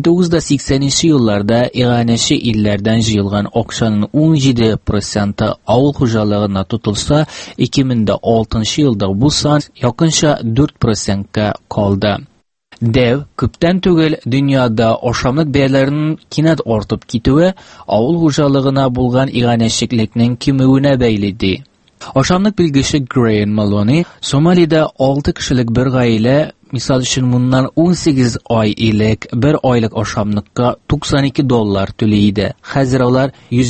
1980 елларда иганәче илләрдән җыелган акчаның 17% авыл хуҗалыгына тотылса, 2006 елда бу сан якынча 4%-ка калды. Дәв күптән түгел дөньяда ашамлык бәяләренең кинәт артып китүе авыл хуҗалыгына булган иганәчелекнең кимүенә бәйле ди. Ашамлык билгече Грейн Малони Сомалида 6 кешелек бер гаилә, мисал өчен моннан 18 ай элек бер айлык ашамлыкка $92 түләйде. Хәзер алар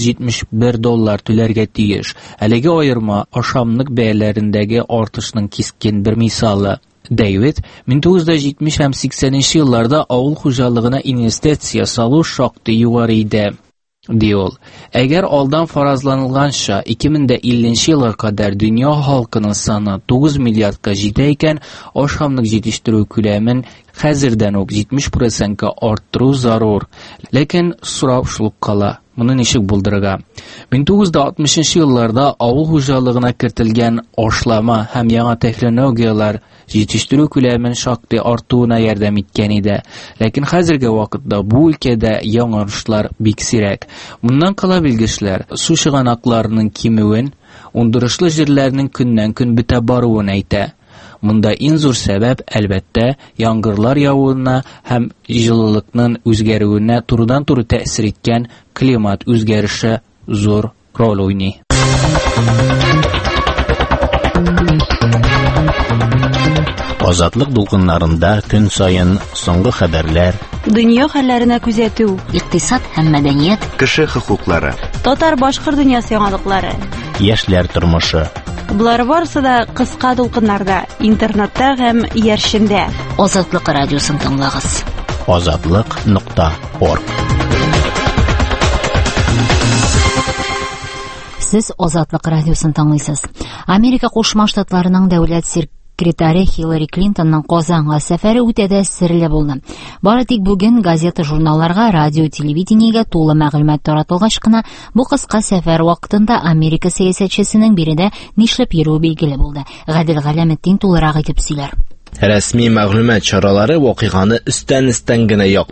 $171 түләргә тиеш. Әлеге аерма ашамлык бәяләрендәге артышның кискен бер мисалы. Дэвид 1970 һәм 80 елларда авыл хуҗалыгына инвестиция салу шактый югары иде. Диол. Әгәр алдан фаразланылганча 2050 елга кадәр дөнья халкының саны 9 миллиардка җитә икән, ашамлык җитештерү күләмен хәзердән үк 70%-ка арттыру зарур. Ләкин сорап шул кала. Моны ничек булдырырга? 1960 елларда авыл хуҗалыгына кертелгән ашлама һәм яңа технологиялар җитештерү күләмен шактый артуына ярдәм иткән иде. Ләкин хәзерге вакытта бу өлкәдә яңарышлар бик сирәк. Моннан кала билгечләр су чыганакларының кимүен, ундырышлы җирләрнең көннән-көн бетә баруын әйтә. Монда иң зур сәбәп әлбәттә яңгырлар явуына һәм җылылыкның үзгәрүенә турыдан-туры тәэсир иткән климат үзгәреше зур роль уйный. Азатлык дулкыннарында көн сайын соңгы хәбәрләр, дөнья хәлләренә күзәтү, икътисад һәм мәдәният, кеше хокуклары, татар-башкыр дөньясы яңалыклары, яшьләр тормышы. Булар барысы да кыска дулкыннарда, интернетта һәм яршендә. Азатлык радиосын тыңлагыз. Azatlyk.org. Сез Азатлык радиосын тыңлыйсыз. Америка Кушма Штатларының дәүләт секретаре Хиллари Клинтонның Казанга сәфәре үтә дә серле булды. Бары тик бүген газета журналларга, радио, телевидениегә тулы мәгълүмат таратылгач кына бу кыска сәфәр вакытында Америка сәясәтчесенең биредә нишләп йөрүе билгеле булды. Гадел Галәметдин тулырак итеп сөйләр. Рәсми мәгълүмат чаралары вакыйганы өстән генә яктыртты.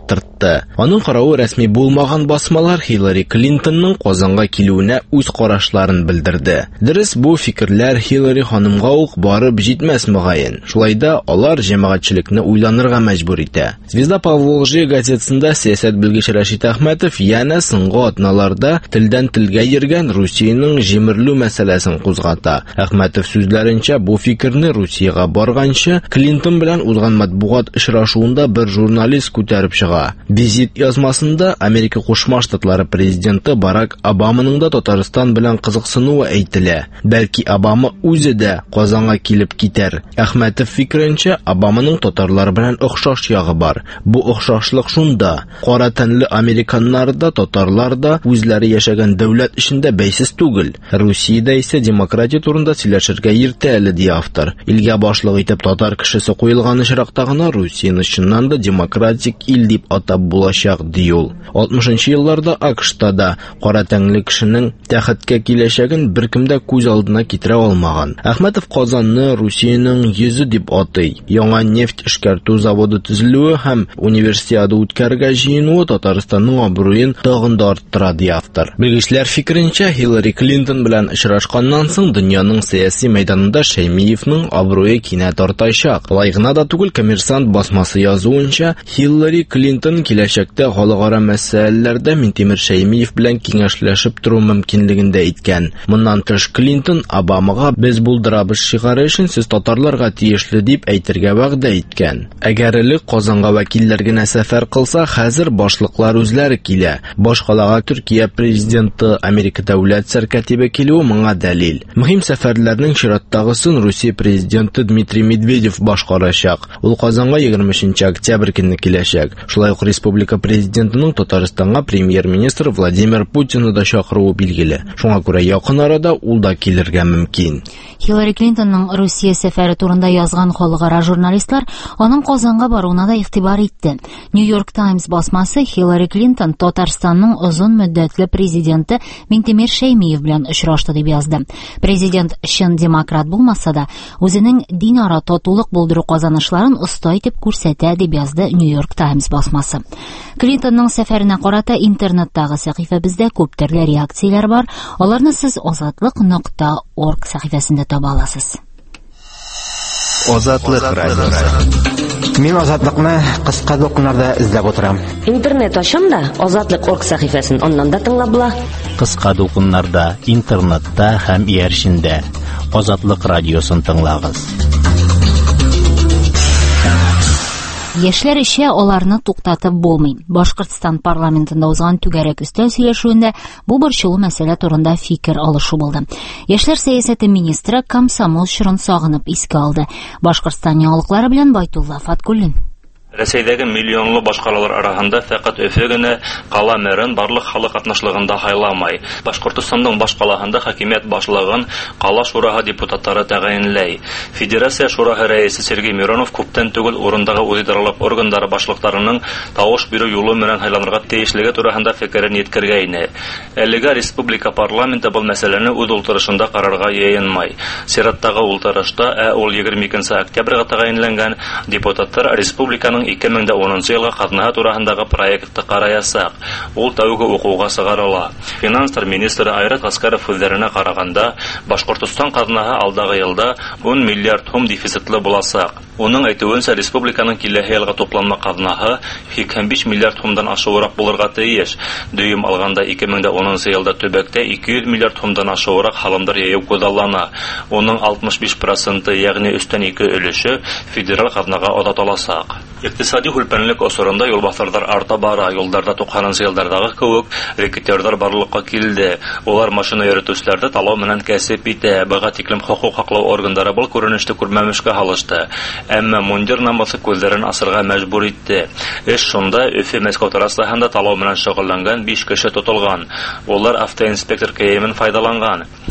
чыкты. Аның каравы рәсми булмаган басмалар Хиллари Клинтонның Казанга килүенә үз карашларын белдерде. Дөрес, бу фикерләр Хиллари ханымга ук барып җитмәс мөгаен. Шулай да алар җәмәгатьчелекне уйланырга мәҗбүр итә. Звезда Поволжья газетасында сәясәт белгече Рашид Әхмәтов яна соңгы атналарда телдән телгә йөргән Русиянең җимерлү мәсьәләсен кузгата. Әхмәтов сүзләренчә, бу фикерне Русиягә барганчы Клинтон белән узган матбугат очрашуында бер журналист күтәреп чыга. Визит язмасында Америка Кушма Штатлары президенты Барак Обаманың да Татарстан белән кызыксынуы әйтелә. Бәлки Обама үзе дә Казанга килеп китәр. Әхмәтов фикеренчә, Обаманың татарлар белән охшаш ягы бар. Бу охшашлык шунда: кара тәнле американнар да, татарлар да үзләре яшәгән дәүләт эчендә бәйсез түгел. Русиядә исә демократия турында сөйләшергә иртә әле, ди автор. Илгә башлык итеп татар кешесе куелган очракта гына Русияны чыннан да демократик ил дип атап булачак, ди ул. 60-нчы елларда АКШта да кара тәнле кешенең тәхеткә киләчәген беркем дә күз алдына китерә алмаган. Әхмәтов Казанны Русиянең йөзе дип атый. Яңа нефть эшкәртү заводы төзелүе һәм универсиада үткәрергә җыенуы Татарстанның абруен тагын да арттыра, ди автор. Белгечләр фикеренчә, Хиллари Клинтон белән очрашканнан соң дөньяның сәяси мәйданында Шәймиевның абруе кинәт артачак. Алай гына да түгел, Коммерсант басмасы язуынча, Хиллари Клинтон киләчәктә халыкара мәсьәләләрдә Минтимер Шәймиев белән киңәшләшеп тору мөмкинлеген дә әйткән. Моннан тыш Клинтон Обамага без булдырабыз шигары өчен сез татарларга тиешле дип әйтергә вәгъдә иткән. Әгәр элек Казанга вәкилләр генә сәфәр кылса, хәзер башлыклар үзләре килә. Башкалага Төркия президенты, Америка дәүләт сәркәтибе килүе моңа дәлил. Мөһим сәфәрләрнең чираттагысын Русия президенты Дмитрий Медведев башкарачак. Ул Казанга 23 октябрь көнне киләчәк. Шулай ук республика президентының Татарстанга премьер-министр Владимир Путинны да чакыруы билгеле. Шуңа күрә якын арада ул да килергә мөмкин. Хиллари Клинтонның Русия сәфәре турында язган халыкара журналистлар аның Казанга баруына да игътибар итте. Нью-Йорк Таймс басмасы Хиллари Клинтон Татарстанның озын мөддәтле президенты Минтимер Шәймиев белән очрашты дип язды. Президент чын демократ булмаса да, үзенең дин-ара татулык булдыру казанышларын оста итеп күрсәтә дип язды Нью-Йорк Таймс басмасы. Клинтонның сәфәренә карата интернеттагы сәхифәбездә күп төрле реакцияләр бар. Аларны сез azatlıq.org сәхифәсендә таба аласыз. Азатлык радиосы. Мин Азатлыкны кыска докумнарда эзләп утырам. Интернет ачам да Азатлык.org сәхифәсен аннан да тыңлап була. Кыска докумнарда, интернетта һәм ияршиндә Азатлык радиосын тыңлагыз. Яшьләр ишә аларны туктатып булмый. Башкортстан парламентында узган түгәрәк өстәл сөйләшүендә бу борчылу мәсьәлә турында фикер алышу булды. Яшьләр сәясәте министры комсомол чорын сагынып искә алды. Башкортстан яңалыклары белән Байтулла Фаткуллин. Рәсәйдәге миллионлы башкалалар арасында фәкать Өфе генә кала мэрен барлык халык катнашлыгында хайламай. Башкортстанның башкалаһында хакимият башлыгын кала шураһы депутаттары тәгаенләй. Федерация шураһы рәисе Сергей Миронов күптән түгел урындагы үзидаралык органнары башлыкларының тавыш бирү юлы белән хайланырга тиешлеге турысында фикерен yetkергәйне. Әлегә республика парламенты бу мәсьәләне үз утырышында карарга яйынмай. Сираттагы утырышта ул 22 октябрьгә тәгаенләнгән депутаттар республиканың 2010 елга казна турысындагы проектты караясак. Ул тәүге укуга сыгарыла. Финанстар министры Айрат Гаскаров үзләренә караганда, Башкортстан казнаһы алдагы елда 10 миллиард сум дефицитлы буласак. Уның әйтүенчә, республиканың киләсе елга тупланма казнаһы 85 миллиард сумдан ашуырак булырга тиеш. Дөем алганда 2010 елда төбәктә 200 миллиард сумдан ашуырак халымдар яю күзаллана. Уның 65%, ягъни өстән 2 өлеше федераль казнага озатыласак. Икътисади хөлпәнлек осырында юлбасарлар арта бара. Юлдарда 90 еллардагы кебек рекетерлар барлыкка килде. Улар машина йөртүчеләрдә талау менән кәсеп итә. Бага тиклем хукук аклау органнары бу күренеште күрмәмешкә халышты. Әмма мундир намысы күзләрен асырга мәҗбүр итте. Эш шунда Өфе-Мәскәү трассасында талау менән шөгыльләнгән 5 кеше тотылган. Улар автоинспектор киемен файдаланган.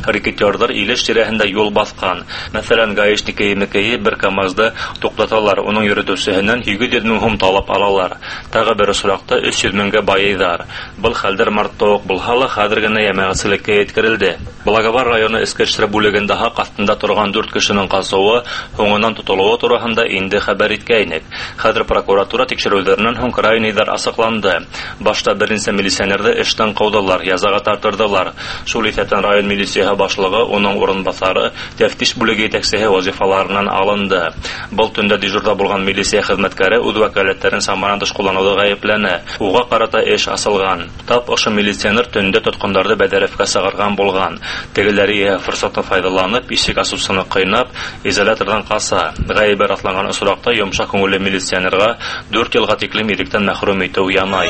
Рекетёрлар Илеш тирәһендә юл баскан. Мәсәлән, гаишники бер КамАЗды туктаталар, уның йөртүчесеннән 700 мең сум талап алалар. Тагы бер осракта 300 меңгә байыйлар. Был хәлдер мартта ук булса ла, хәзер генә ямәгатьчелеккә yetkерелде. Благовар районы эчке эшләр бүлегендә хак астында торган 4 кешенең касуы, һуңыннан тотылуы турында инде хәбәр иткәйнек. Хәзер прокуратура тикшерүләреннән һуң крайнийдар асыкланды. Башта беренче милиционерды эштән каудылар, язага тартырдылар. Шул исәптән район милициясе башлыгы, уның урынбасары, тәфтиш бүлеге итәкчесе вазифаларыннан алынды. Был төндә дежурда булган милиция хезмәткәре үз вәкаләтләрен самардан тыш куллануда гаепләнә. Уга карата эш асылган. Тап ошо милиционер төндә тоткындарды Бәдәревкә сыгарган булган. Тегеләре форсаттан файдаланып, ишек асупсыны кыйнап, изолятордан каса. Гаибе расланган осракта йомшак күңелле милиционерга 4 елга тиклем иректән мәхрүм итү янай.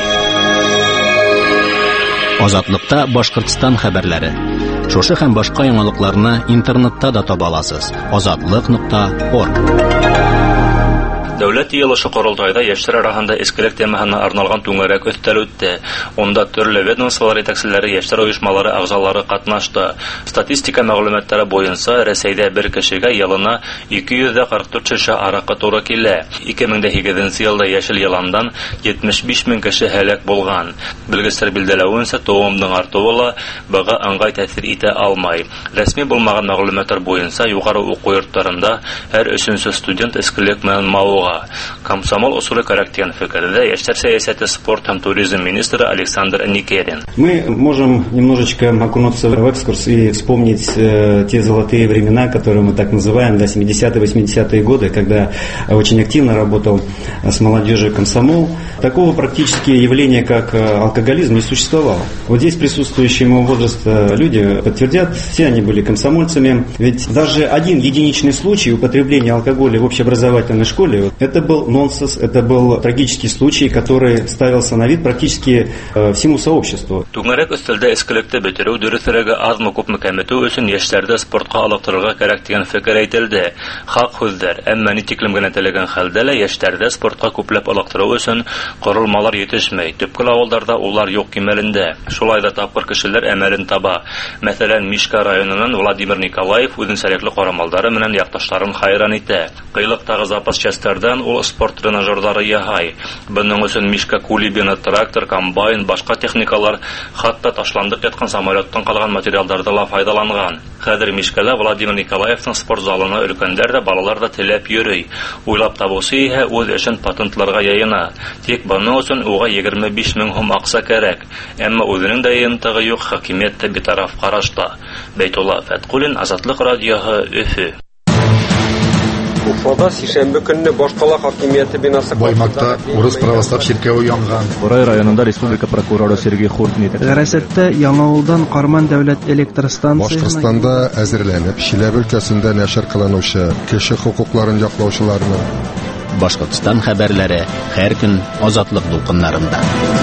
Азатлыкта Башкортстан хәбәрләре. Шушы һәм башка яңалыкларны интернетта да таба аласыз. Azatlyk.org. Дәүләт йыелышы корылтайда яшьләр арасында эскелек темасына арналган түңәрәк өстәл үтте. Онда төрле ведомстволар итәкчеләре, яшьләр оешмалары агзалары катнашты. Статистика мәгълүматлары буенча, Рәсәйдә бер кешегә елына 244 шешә аракы туры килә. 2008 елда яшел еландан 75 мең кеше һәлак булган. Белгечләр билдәләвенчә, туымның артуы бага аңгай тәэсир итә алмай. Рәсми булмаган мәгълүматлар буенча, югары уку йортларында һәр 3нче студент эскелек менән мавыга. Комсомол усулы корректен фикердә яшьләр сәясәте, спорт һәм туризм министры Александр Никерин. Мы можем немножечко окунуться в экскурс и вспомнить те золотые времена, которые мы так называем, 70-80-е годы, когда очень активно работал с молодежью комсомол. Такого практически явления, как алкоголизм, не существовало. Вот здесь присутствующие моего возраста люди подтвердят, все они были комсомольцами. Ведь даже один единичный случай употребления алкоголя в общеобразовательной школе — это был нонсенс, это был трагический случай, который ставился на вид практически всему сообществу. Түңәрәк өстәлдә эскелекте бетерү, дөресрәге азмы күпме кәметү өчен яшьләрдә спортка алыктырырга кирәк дигән фикер әйтелде. Хак хүзләр, әмма ни тиклем генә теләгән хәлдә лә яшьләрдә спортка күпләп алыктыру өчен корылмалар җитешмәй. Төпкөл авылларда улар юк кимәлендә. Шулай да тапкыр кешеләр әмәлен таба. Мәсәлән, Мишка районыннан Владимир Николаев үзенчәлекле карамалдары менән якташларын хайран итә. Кыйлыктагы запас частьләрдән ул спорт тренажерлары яһай. Буның өчен Мишка кулибины, трактор, комбайн, башка техникалар, хатта ташландык яткан самолеттан калган материаллардан да файдаланган. Хәзер Мишкәлә Владимир Николаевның спорт залына өлкәннәр дә, балалар да теләп йөрий. Уйлап табусы иһә үз эшен патентларга яена. Тик буның өчен уга 25 мең сум акча кирәк. Әмма үзенең дә йымтыгы юк, хакимият та битараф карашта. Бәйтулла Фәткулин, Азатлык радиоһы, Өфө. Уфада шишәмбе көнне башкала хакимияте бинасы Баймакта урыс православ чиркәве янган. Борай районында республика прокуроры Сергей Хуртин итә. Гәрәсәттә Яңавылдан Карман дәүләт электр станциясына Башкортстанда әзерләнеп, Чиләбе өлкәсендә нәшер кылынучы кеше хукукларын яклаучыларны. Башкортстан хәбәрләре һәр көн Азатлык дулкыннарында.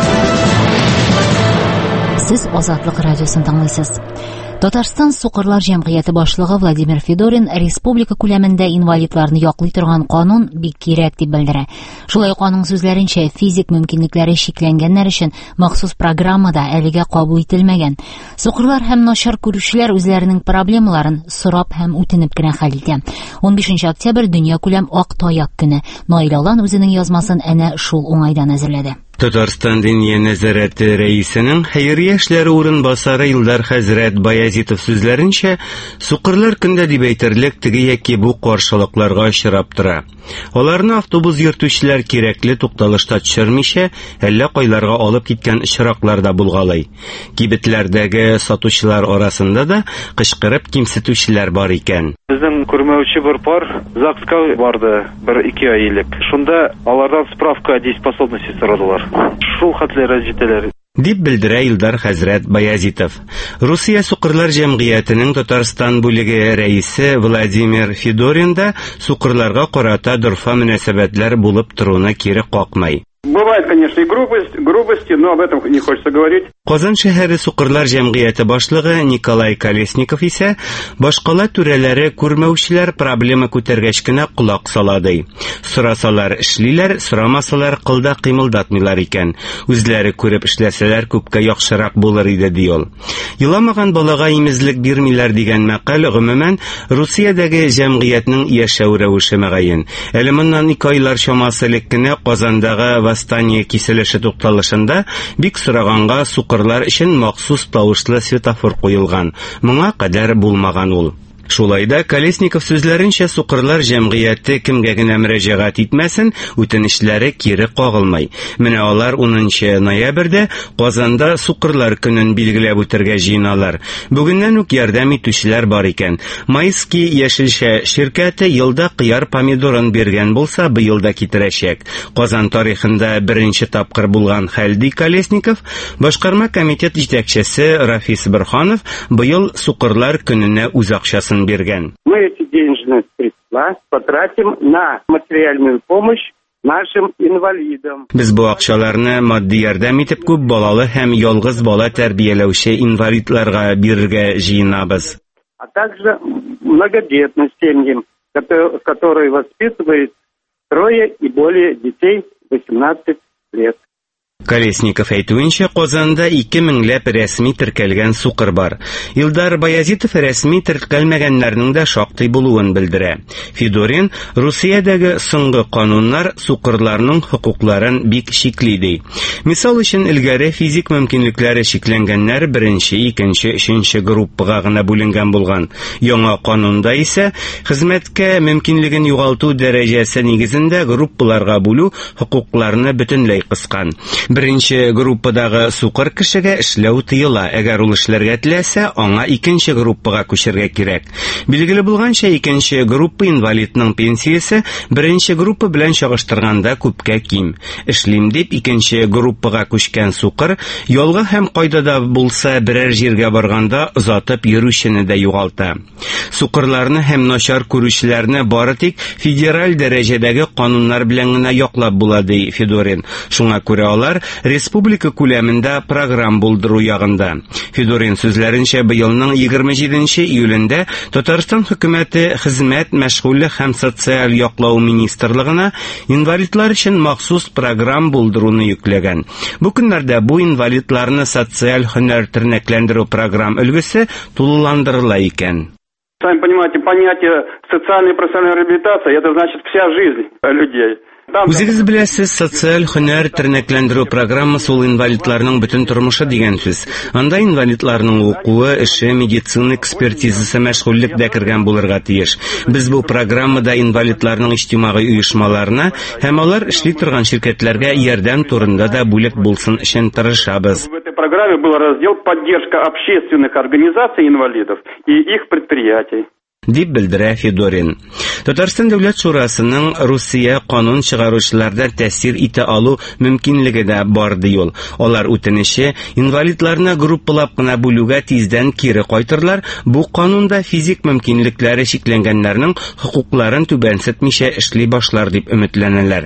Сез Азатлык радиосын тыңлыйсыз. Татарстан Сукырлар җәмгыяте башлыгы Владимир Федорин республика күләмендә инвалидларны яклый торган канун бик кирәк дип белдерә. Шулай ук аның сүзләренчә, физик мөмкинлекләре шикләнгәннәр өчен махсус программада әлегә кабул ителмәгән. Сукырлар һәм начар күрүчеләр үзләренең проблемаларын сорап һәм үтенеп кенә хәл итә. 15 октябрь дөнья күләм ак таяк көне. Наил Алан үзенең язмасын әнә шул уңайдан әзерләде. Татарстан Диния нәзарәте рәисенең хәйрия эшләре урынбасары Илдар Хәзрәт Баязитов сүзләренчә, сукырлар көндә дип әйтерлек теге яки бу каршылыкларга очрап тора. Аларны автобус йөртүчеләр кирәкле тукталышта төшермичә, әллә кайларга алып киткән очраклар да булгалый. Кибетләрдәге сатучылар арасында да кычкырып кимсетүчеләр бар икән. Безнең күрмәүче бер пар ЗАГСка барды 1-2 ай элек. Шунда алардан справка о дееспособности сорадылар. Шул хәтле җитәләр. Дип белдерә Илдар Хәзрәт Баязитов. Русия Сукырлар җәмгыятенең Татарстан бүлеге рәисе Владимир Федорин да сукырларга карата дөрфа мөнәсәбәтләр булып торуны кире какмый. Бывает, конечно, и грубости, но об этом не хочется говорить. Казан шәһәре Сукырлар җәмгыяте башлыгы Николай Колесников исә башкала түрәләре күрмәүчеләр проблема күтәргәч кенә кулак салады. Сорасалар эшлиләр, сорамасалар кылда кыймылдатмыйлар икән. Үзләре күреп эшләсәләр күпкә яхшырак булыр иде ди ул. Еламаган балага имезлек бирмиләр дигән мәкаль гомумән Русиядәге җәмгыятьнең яшәү рәвеше мәгәен. Әле моннан 2 айлар чамасы элек кенә Казандагы Восстание киселеше тукталышында бик сораганга Сукырлар өчен махсус тавышлы светофор куелган. Моңа кадәр булмаган ул. Шулай да Колесников сүзләренчә Сукырлар җәмгыяте кемгә генә мөрәҗәгать итмәсен, үтенечләре кире кагылмый. Менә алар 10 ноябрьдә Казанда Сукырлар көнен билгеләп үтәргә җыеналар. Бүгеннән үк ярдәм итүчеләр бар икән. Майский яшелчә ширкәте елда кыяр помидорын биргән булса, быел да китерәчәк. Казан тарихында беренче тапкыр булган хәлди Колесников, башкарма комитет җитәкчесе Рафис Бирханов быел Сукырлар көненә үз акчасын биргән. Мы эти денежные средства потратим на материальную помощь нашим инвалидам. Без бу акчаларны матди ярдәм итеп күп балалы һәм ялгыз бала тәрбияләүче инвалидларга бирергә җыенабыз. А также многодетным семьям, которые воспитывают 3 и более детей 18 лет. Колесников әйтүенчә, Казанда 2000ләп рәсми теркәлгән сукыр бар. Илдар Баязитов рәсми теркәлмәгәннәрнең дә шактый булуын белдерә. Федорин Русиядәге соңгы кануннар сукырларның хокукларын бик шикли ди. Мисал өчен, илгәре физик мөмкинлекләре шикләнгәннәр 1, 2, 3 группага гына бүленгән булган. Яңа канунда исә хезмәткә мөмкинлеген югалту дәрәҗәсе нигезендә группаларга бүлү хокукларны бөтенләй кыскан. Беренче группадагы сукыр кешегә эшләү тыела. Әгәр ул эшләргә теләсә, аңа 2нче группага күчәргә кирәк. Билгеле булганча, 2нче группа инвалидның пенсиясе 1нче группа белән чагыштырганда күпкә ким. Эшлим дип 2нче группага күчкән сукыр ялга һәм кайда да булса берәр җиргә барганда озатып йөрүчене дә югалта. Сукырларны һәм начар күрүчеләрне бары тик федераль дәрәҗәдәге кануннар белән генә яклап була ди Федорин. Шуңа күрә алар республика күләмендә программ булдыру ягында. Федорин сүзләренчә, быелның 27 июлендә Татарстан хөкүмәте хезмәт, мәшгульлек һәм социаль яклау министрлыгына инвалидлар өчен махсус программ булдыруны йөкләгән. Бу көннәрдә бу инвалидларны социаль һөнәр тернәкләндерү программ өлгесе тулыландырыла икән. Сами понимаете, понятие социальной и профессиональной реабилитации — это значит вся жизнь людей. Үзегез беләсез, социаль һөнәр тернәкләндерү программасы ул инвалидларның бөтен тормышы дигән сүз. Анда инвалидларның укуы, эше, медицина экспертизасы, мәшгульлек дә кергән булырга тиеш. Без бу программада инвалидларның иҗтимагый оешмаларына һәм алар эшли торган ширкәтләргә ярдәм турында да бүлек булсын өчен тырышабыз. В этой программе был раздел «Поддержка общественных организаций инвалидов и их предприятий», дип белдерә Федорин. Татарстан Дәүләт Шурасының Русия канун чыгаручыларда тәэсир итә алу мөмкинлеге дә бар ди ул. Алар үтенече инвалидларны группалап кына бүлүгә тиздән кире кайтырлар. Бу канунда физик мөмкинлекләре шикләнгәннәрнең хокукларын түбәнсетмичә эшли башлар дип өметләнәләр.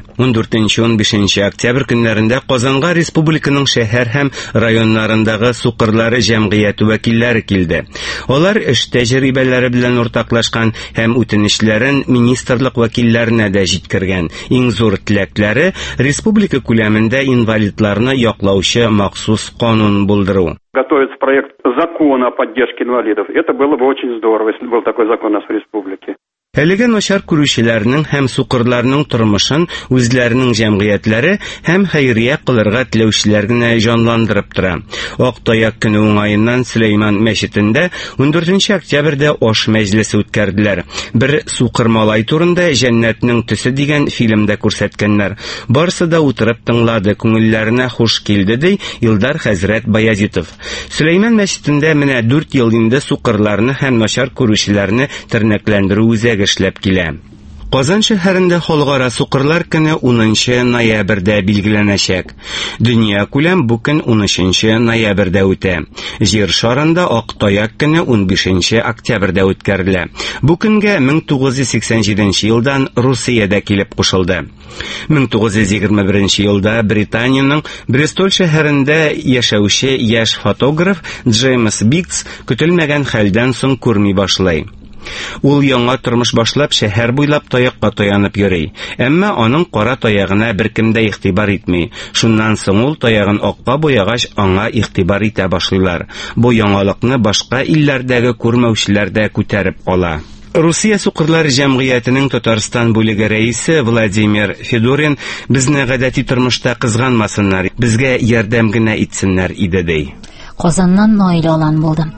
14-15 октябрь көннәрендә Казанга республиканың шәһәр һәм районнарындагы сукырлары җәмгыяте вәкилләре килде. Алар эш тәҗрибәләре белән уртаклашкан һәм үтенечләрен министрлык вәкилләренә дә җиткергән. Иң зур теләкләре республика күләмендә инвалидларны яклаучы махсус канун булдыру. Готовится проект закона о поддержке инвалидов. Это было бы очень здорово, если был такой закон у нас в республике. Әлегә начар күрүчеләрнең һәм сукырларның тормышын үзләренең җәмгыятьләре һәм хәйрия кылырга теләүчеләр генә җанландырып тора. Актаяк көне уңаеннан Сөләйман мәчетендә 14 октябрьдә аш мәҗлесе үткәрделәр. Бер сукыр малай турында «Җәннәтнең төсе» дигән фильмда күрсәткәннәр. Барысы да утырып тыңлады, күңелләренә хуш килде ди Илдар хәзрәт Баязитов. Сөләйман мәчетендә менә 4 ел инде сукырларны һәм начар күрүчеләрне тернәкләндерү үзәге эшләп килә. Казан шәһәрендә халыкара сукырлар көне 10 ноябрьдә билгеләнәчәк. Дөнья күләм бу көн 13 ноябрьдә үтә. Җир шарында Ак таяк көне 15 октябрьдә үткәрелә. Бу көнгә 1987 елдан Русиядә килеп кушылды. 1921 елда Британияның Бристоль шәһәрендә яшәүче яшь фотограф Джеймс Биггс көтелмәгән хәлдән соң күрми башлый. Ул яңа тормыш башлап шәһәр буйлап таякка таянып йөри. Әмма аның кара таягына беркем дә игътибар итми. Шуннан соң ул таягын акка буягач аңа игътибар итә башлыйлар. Бу яңалыкны башка илләрдәге күрмәүчеләр дә күтәреп ала. Русия сукырлар җәмгыятенең Татарстан бүлеге рәисе Владимир Федорин безне гадәти тормышта кызганмасыннар, безгә ярдәм генә итсеннәр иде ди. Казаннан Наил Алан булды.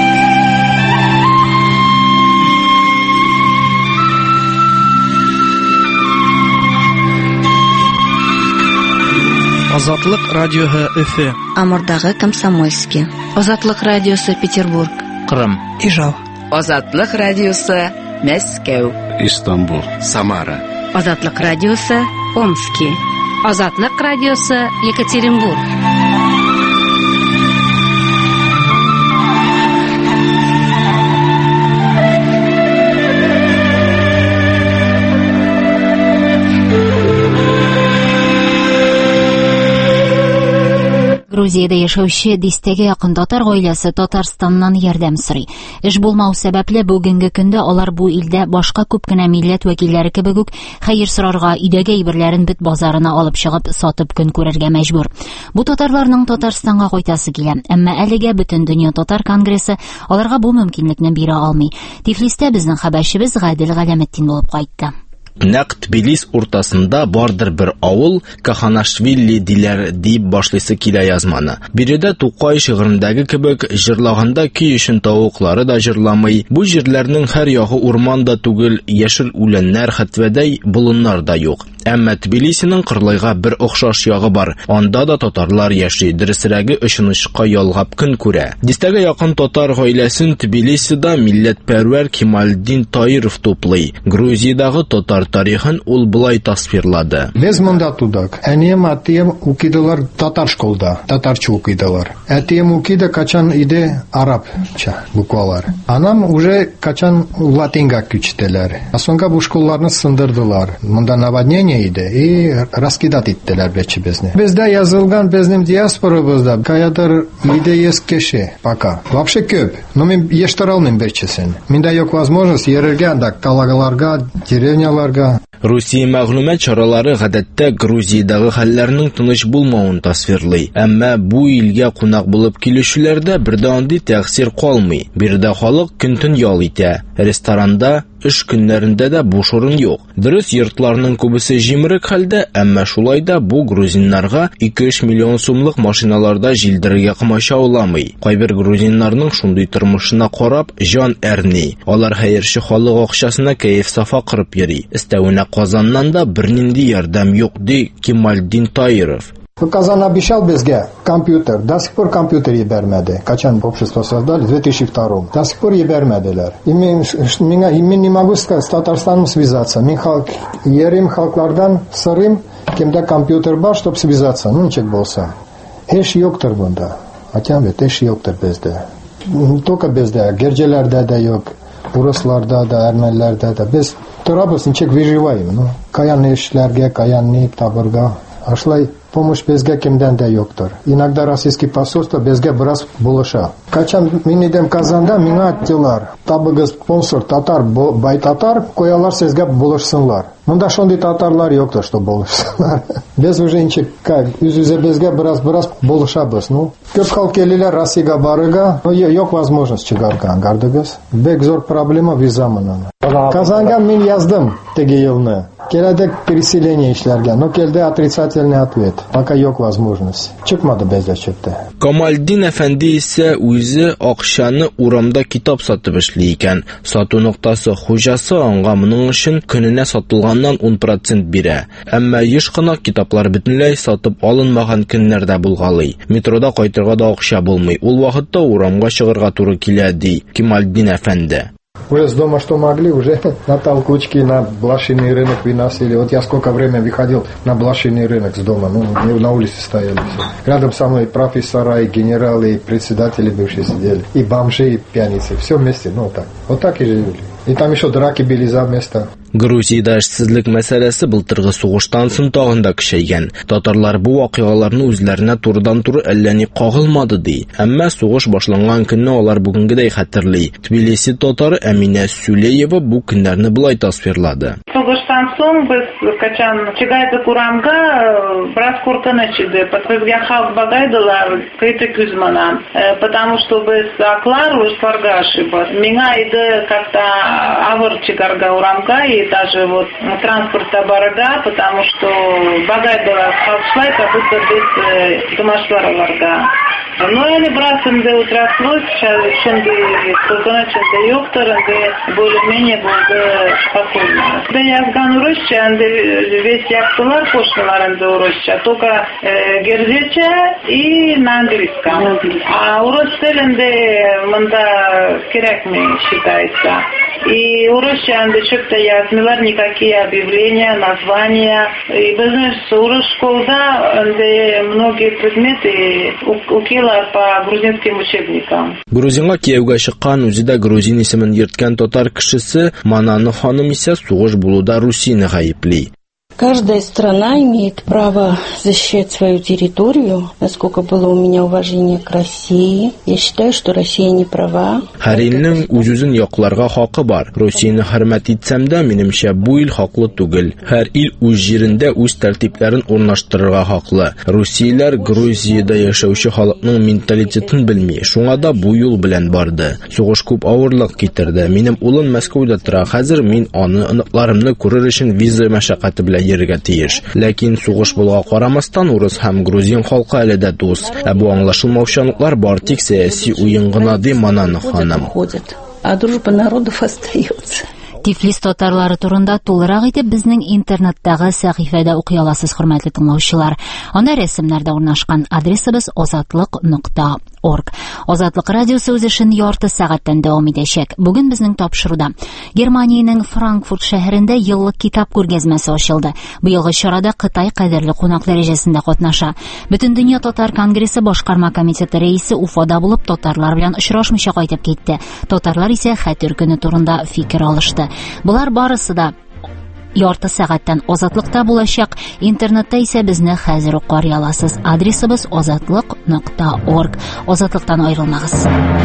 Азатлык радиоһы Өфе. Амурдагы Комсомольский. Азатлык радиосы Петербург. Кырым. Ижау. Азатлык радиосы Мәскәү. Истанбул. Самара. Азатлык радиосы Омский. Азатлык радиосы Екатеринбург. Грузиядә яшәүче дистәгә якын татар гаиләсе Татарстаннан ярдәм сорый. Эш булмау сәбәпле бүгенге көндә алар бу илдә башка күп кенә милләт вәкилләре кебек үк хәер сорарга, өйдәге әйберләрен бит базарына алып чыгып сатып көн күрергә мәҗбүр. Бу татарларның Татарстанга кайтасы килә, әмма әлегә бөтен дөнья татар конгрессы аларга бу мөмкинлекне бирә алмый. Тифлистә безнең хәбәрчебез Гадел Галәметдин булып кайтты. Нәкъ Тбилис уртасында бардыр бер авыл, Каханашвили диләр дип башлыйсы килә язманы. Биредә Тукай шигырендәге кебек җырлаганда көй өчен тавыклары да җырламый. Бу җирләрнең һәр ягы урман да түгел, яшел үләннәр хәтвәдәй болыннар да юк. Әмма Тбилисиның кырлайга бер охшаш ягы бар. Анда да татарлар яши, дөресрәге ышанычка ялгап көн күрә. Дистәгә якын татар гаиләсен Тбилисида милләтпәрвәр Кемальдин Таиров туплый. Грузиядагы татар тарихын ул булай тасвирлады. Без монда тудык. Әнием атием укидылар татар школда, татарча укидылар. Әтием укиды качан иде арабча буквалар. Анам уже качан латинга күчтеләр. Асонга бу школларны сындырдылар. Монда наводнение иде и раскидат иттеләр бечебезне. Бездә язылган безнең диаспорабызда каядыр 700 кеше пока. Вообще көп. Но мен ештер алмыйм берчесен. Миндә юк возможность йөрергә анда калагаларга, деревняларга. Русия мәгълүмат чаралары гадәттә Грузиядагы хәлләрнең тыныч булмавын тасвирлый. Әмма бу илгә кунак булып килүчеләрдә бердә андый тәэсир калмый. Биредә халык көн-төн ял итә. Ресторанда эш көннәрендә дә буш урын юк. Дөрес, йортларның күбесе җимерек хәлдә, әмма шулай да бу грузиннарга 2-3 миллион сумлык машиналарда җилдерергә комачауламый. Кайбер грузиннарның шундый тормышына карап җан әрни. Алар хәерче халык акчасына кәеф сафа кырып йөри. Истәвенә Казаннан да бернинди ярдәм юк ди Кемальдин Таиров. Казан обещал безгә компьютер, до сих пор компьютер ебәрмәде. Качан общество создали в 2002. До сих пор ебәрмәделәр. И мен не могу с Татарстаном связаться. Мен ерим халыклардан сорыйм, кемдә компьютер бар, чтобы связаться. Ну ничек булса. Эш юктыр бунда. Атям бит эш юктыр бездә. Только бездә, герҗеләрдә дә юк. Урысларда да, әрмәләрдә дә. Без торабыз, ничек выживаем. Ну, каян эшләргә, каян ни табырга. Ашлай помощь безгә кемдән дә юктыр. Иногда российский посольство безгә бераз булыша. Качан мин идем Казанда, миңа әйттеләр. Табыгыз спонсор татар, бай татар, коялар сезгә булышсынлар. Монда шундый татарлар юктыр, что булышсынлар. Без уже ничек, үз-үзе безгә бераз булышабыз. Ну, көп халык келеләр Россиягә барырга, но юк возможность чыгарга. Аңгардыгыз. Бек зур проблема виза менән. Казанга мин яздым теге елны. Келәдек переселение эшләргә, но келде отрицательный ответ. Пока юк возможность. Чыкмады бездә чыкты. Камалдин әфәнди исә үзе акчаны урамда китап сатып эшли икән. Сату ноктасы хуҗасы аңа моның өчен көненә сатылганнан 10% бирә. Әмма еш кына китаплар бөтенләй сатып алынмаган көннәрдә булгалый. Метрода кайтырга да акча булмый. Ул вакытта урамга чыгарга туры килә ди Камалдин әфәнди. Уже с дома что могли, уже на толкучки, на блошиный рынок выносили. Вот я сколько времени выходил на блошиный рынок с дома, на улице стояли все. Рядом со мной профессора, и генералы, и председатели бывшие сидели, и бомжи, и пьяницы, все вместе, так. Вот так и жили. И там еще драки были за место. Грузияда эшсезлек мәсьәләсе былтыргы сугыштан соң тагын да көчәйгән. Татарлар бу вакыйгаларны үзләренә турыдан-туры әллә ни кагылмады ди. Әмма сугыш башланган көнне алар бүгенгедәй хәтерли. Тбилиси татары Әминә Сүлеева бу көннәрне булай тасвирлады. Сугыштан соң без качан чыгайдык урамга, бераз куркыныч иде. Безгә халык багайдылар, кайта күзманан. Потому что без аклар ушларга ошибат. Миңа иде как-то авыр чыгарга урамга и даже вот транспорта барага, потому что багайдылар халышлай, как будто без домашвараларга. Но я не брат инде утраслось, шунды куркынычында юктыр, инде более-менее булды спокойно. Да язган урысча, инде весь яктылар кошналар инде урысча, только герзеча и на английском. А урыс телинде мында керекми считается. И урысча инде чөптө язмылар, никакие объявления, названия. И бизнес урыс школда инде многие предметы укила по грузинским учебникам. Грузинга кияүгә чыккан, үзе дә грузин исемен йөрткән татар кешесе Мананы ханым исә сугыш булуда Русияны гаепли. Каждая страна имеет право защищать свою территорию. Насколько было у меня уважение к России, я считаю, что Россия не права. Һәр илнең үз-үзен якларга хакы бар. Русияны хөрмәт итсәм дә, минемчә, бу ил хаклы түгел. Һәр ил үз җирендә үз тәртипләрен урнаштырырга хаклы. Русияләр Грузиядә яшәүче халыкның менталитетын белми. Шуңа да бу юл белән барды. Сугыш күп авырлык китерде. Минем улым Мәскәүдә тора. Хәзер мин аны оныкларымны күрер өчен виза мәшәкате белән йөрергә тиеш. Ләкин сугыш булуга карамастан урыс һәм грузин халкы әле дә дус. Ә бу аңлашылмаучанлыклар бар тик сәяси уен гына ди Мананы ханым. А дружба народов остается. Тифлис татарлары турында тулырак итеп безнең интернеттагы сәхифәдә укый аласыз, хөрмәтле тыңлаучылар. Анда рәсемнәрдә урнашкан адресыбыз озатлык.org. Озатлык радиосы үз эшен ярты сәгатьтән дәвам итәчәк. Бүген безнең тапшыруда Германиянең Франкфурт шәһәрендә еллык китап күргәзмәсе ачылды. Бу елгы чарада Кытай кадерле кунак дәрәҗәсендә катнаша. Бөтендөнья татар конгрессы башкарма комитеты рәисе Уфада булып татарлар белән очрашмыйча кайтып китте. Татарлар исә Хәтер көне турында фикер алышты. Булар барысы да ярты сәгатьтән Озатлыкта булачак. Интернетта исә безне хәзер үк карый аласыз. Адресыбыз озатлык.org. Озатлыктан аерылмагыз.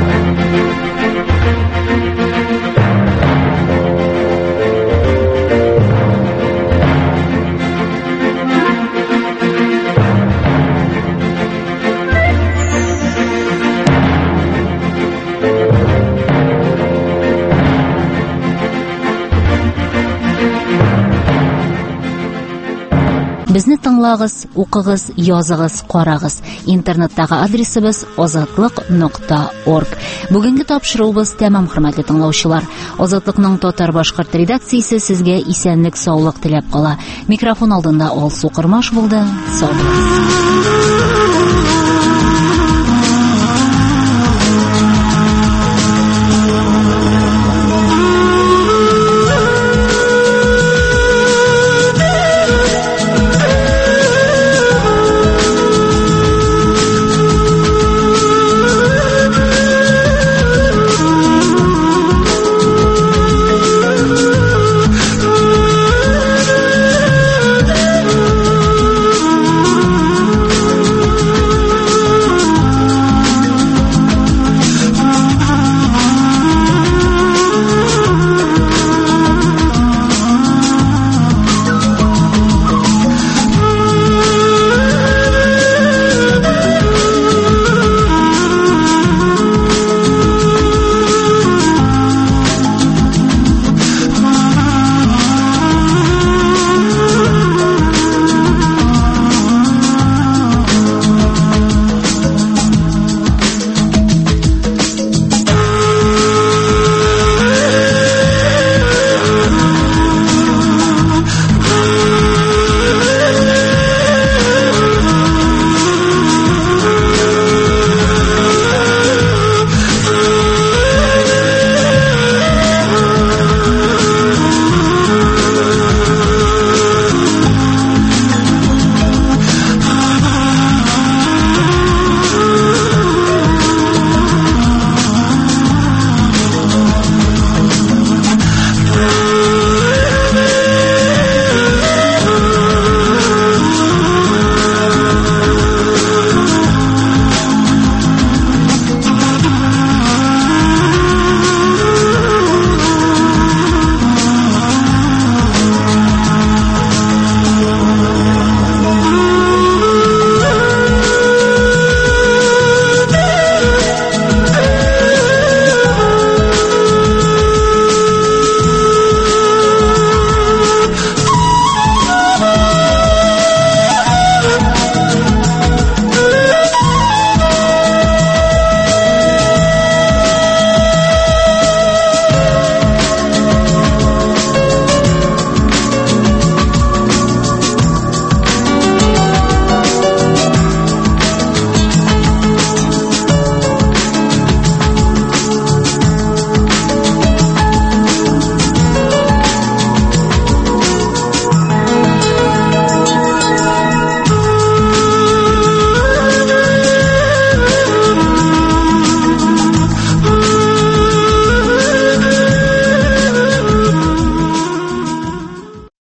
Безне тыңлагыз, укыгыз, языгыз, карагыз. Интернеттагы адресыбыз озатлык.org. Бүгенге тапшыруыбыз тәмам, хөрмәтле тыңлаучылар. Озатлыкның татар башкорт редакциясе сезгә исәнлек, саулык теләп кала. Микрофон алдында Алсу Кырмаш булды. Сау булыгыз.